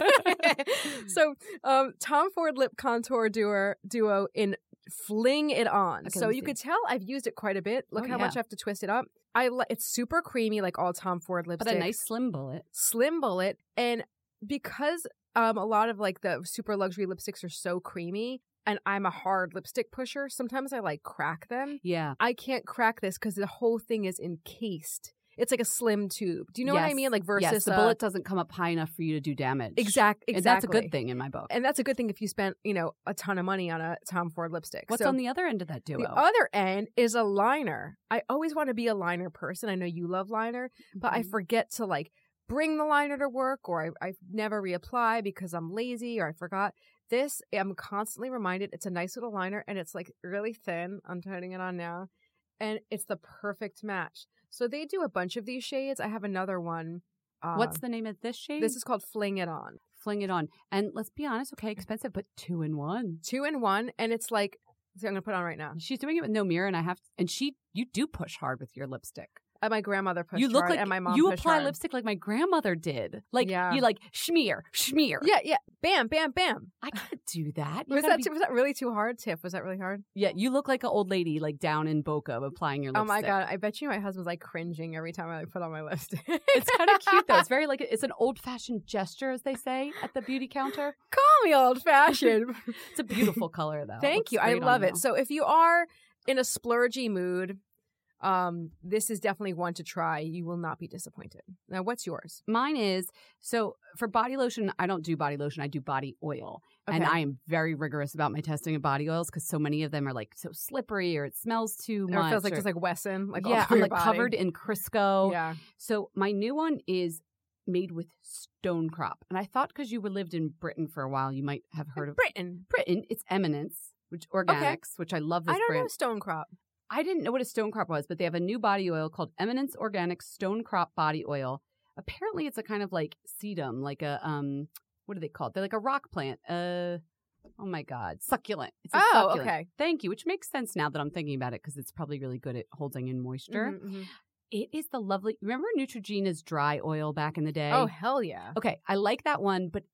So Tom Ford lip contour duo in Fling It On. Okay, so you could tell I've used it quite a bit. Look how much I have to twist it up. It's super creamy, like all Tom Ford lipsticks. But a nice slim bullet. Slim bullet. And because a lot of like the super luxury lipsticks are so creamy, and I'm a hard lipstick pusher, sometimes I like crack them. Yeah. I can't crack this because the whole thing is encased. It's like a slim tube. Do you know what I mean? Like versus the bullet doesn't come up high enough for you to do damage. Exactly. And that's a good thing in my book. And that's a good thing if you spent, a ton of money on a Tom Ford lipstick. What's on the other end of that duo? The other end is a liner. I always want to be a liner person. I know you love liner, but I forget to like bring the liner to work, or I never reapply because I'm lazy or I forgot. This, I'm constantly reminded it's a nice little liner and it's like really thin. I'm turning it on now. And it's the perfect match. So they do a bunch of these shades. I have another one. What's the name of this shade? This is called Fling It On. Fling It On. And let's be honest, okay, expensive, but 2 in 1. 2 in 1. And it's like, so I'm going to put it on right now. She's doing it with no mirror, and you do push hard with your lipstick. My grandmother pushed you look hard, like and my mom you pushed apply hard. Lipstick like my grandmother did. Like you like schmear. Yeah. Bam, bam, bam. I can't do that. Was that really too hard, Tiff? Was that really hard? Yeah, you look like an old lady like down in Boca applying your lipstick. Oh my God, I bet you my husband's like cringing every time I like put on my lipstick. It's kind of cute though. It's very like it's an old-fashioned gesture, as they say at the beauty counter. Call me old-fashioned. It's a beautiful color though. Thank you. I love it. So if you are in a splurgy mood, this is definitely one to try. You will not be disappointed. Now, what's yours? Mine is, so for body lotion, I don't do body lotion. I do body oil. Okay. And I am very rigorous about my testing of body oils because so many of them are like so slippery or it smells too much. Or it feels like just like Wesson. Like yeah, I'm like covered in Crisco. Yeah. So my new one is made with stone crop. And I thought because you lived in Britain for a while, you might have heard of Britain. It's Eminence, which organics, which I love this brand. I don't know stone crop. I didn't know what a stone crop was, but they have a new body oil called Eminence Organic Stone Crop Body Oil. Apparently, it's a kind of like sedum, like a what are they called? They're like a rock plant. Oh my God, succulent. It's a succulent. Okay. Thank you, which makes sense now that I'm thinking about it because it's probably really good at holding in moisture. Mm-hmm. It is the lovely. Remember Neutrogena's dry oil back in the day? Oh hell yeah. Okay, I like that one, but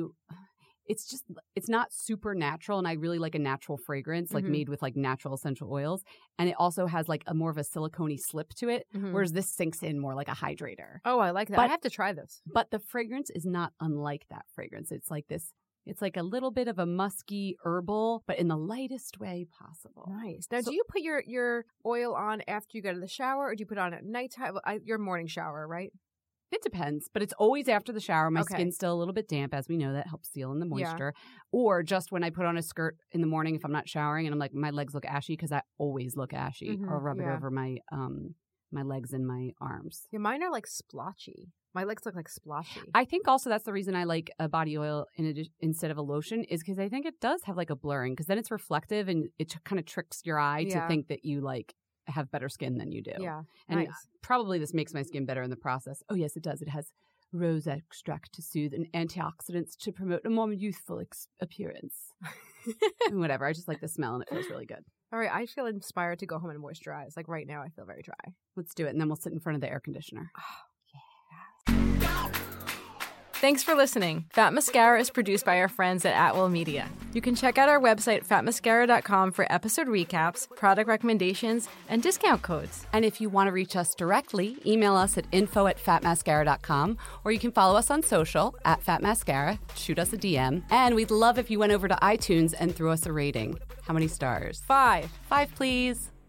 it's not super natural, and I really like a natural fragrance, like made with like natural essential oils. And it also has like a more of a silicone-y slip to it, whereas this sinks in more like a hydrator. Oh, I like that. But I have to try this. But the fragrance is not unlike that fragrance. It's like this. It's like a little bit of a musky herbal, but in the lightest way possible. Nice. Now, do you put your oil on after you go to the shower, or do you put it on at nighttime? Your morning shower, right? It depends, but it's always after the shower. My skin's still a little bit damp, as we know. That helps seal in the moisture. Yeah. Or just when I put on a skirt in the morning if I'm not showering and I'm like, my legs look ashy, because I always look ashy. I'll rub it over my my legs and my arms. Yeah, mine are like splotchy. My legs look like splotchy. I think also that's the reason I like a body oil instead of a lotion, is because I think it does have like a blurring, because then it's reflective and it kind of tricks your eye to think that you like have better skin than you do. Yeah. And probably this makes my skin better in the process. Oh, yes, it does. It has rose extract to soothe and antioxidants to promote a more youthful appearance. Whatever. I just like the smell and it feels really good. All right. I feel inspired to go home and moisturize. Like right now, I feel very dry. Let's do it. And then we'll sit in front of the air conditioner. Oh, yeah. Thanks for listening. Fat Mascara is produced by our friends at Atwell Media. You can check out our website, fatmascara.com, for episode recaps, product recommendations, and discount codes. And if you want to reach us directly, email us at info@fatmascara.com, or you can follow us on social @fatmascara, shoot us a DM, and we'd love if you went over to iTunes and threw us a rating. How many stars? 5. 5, please.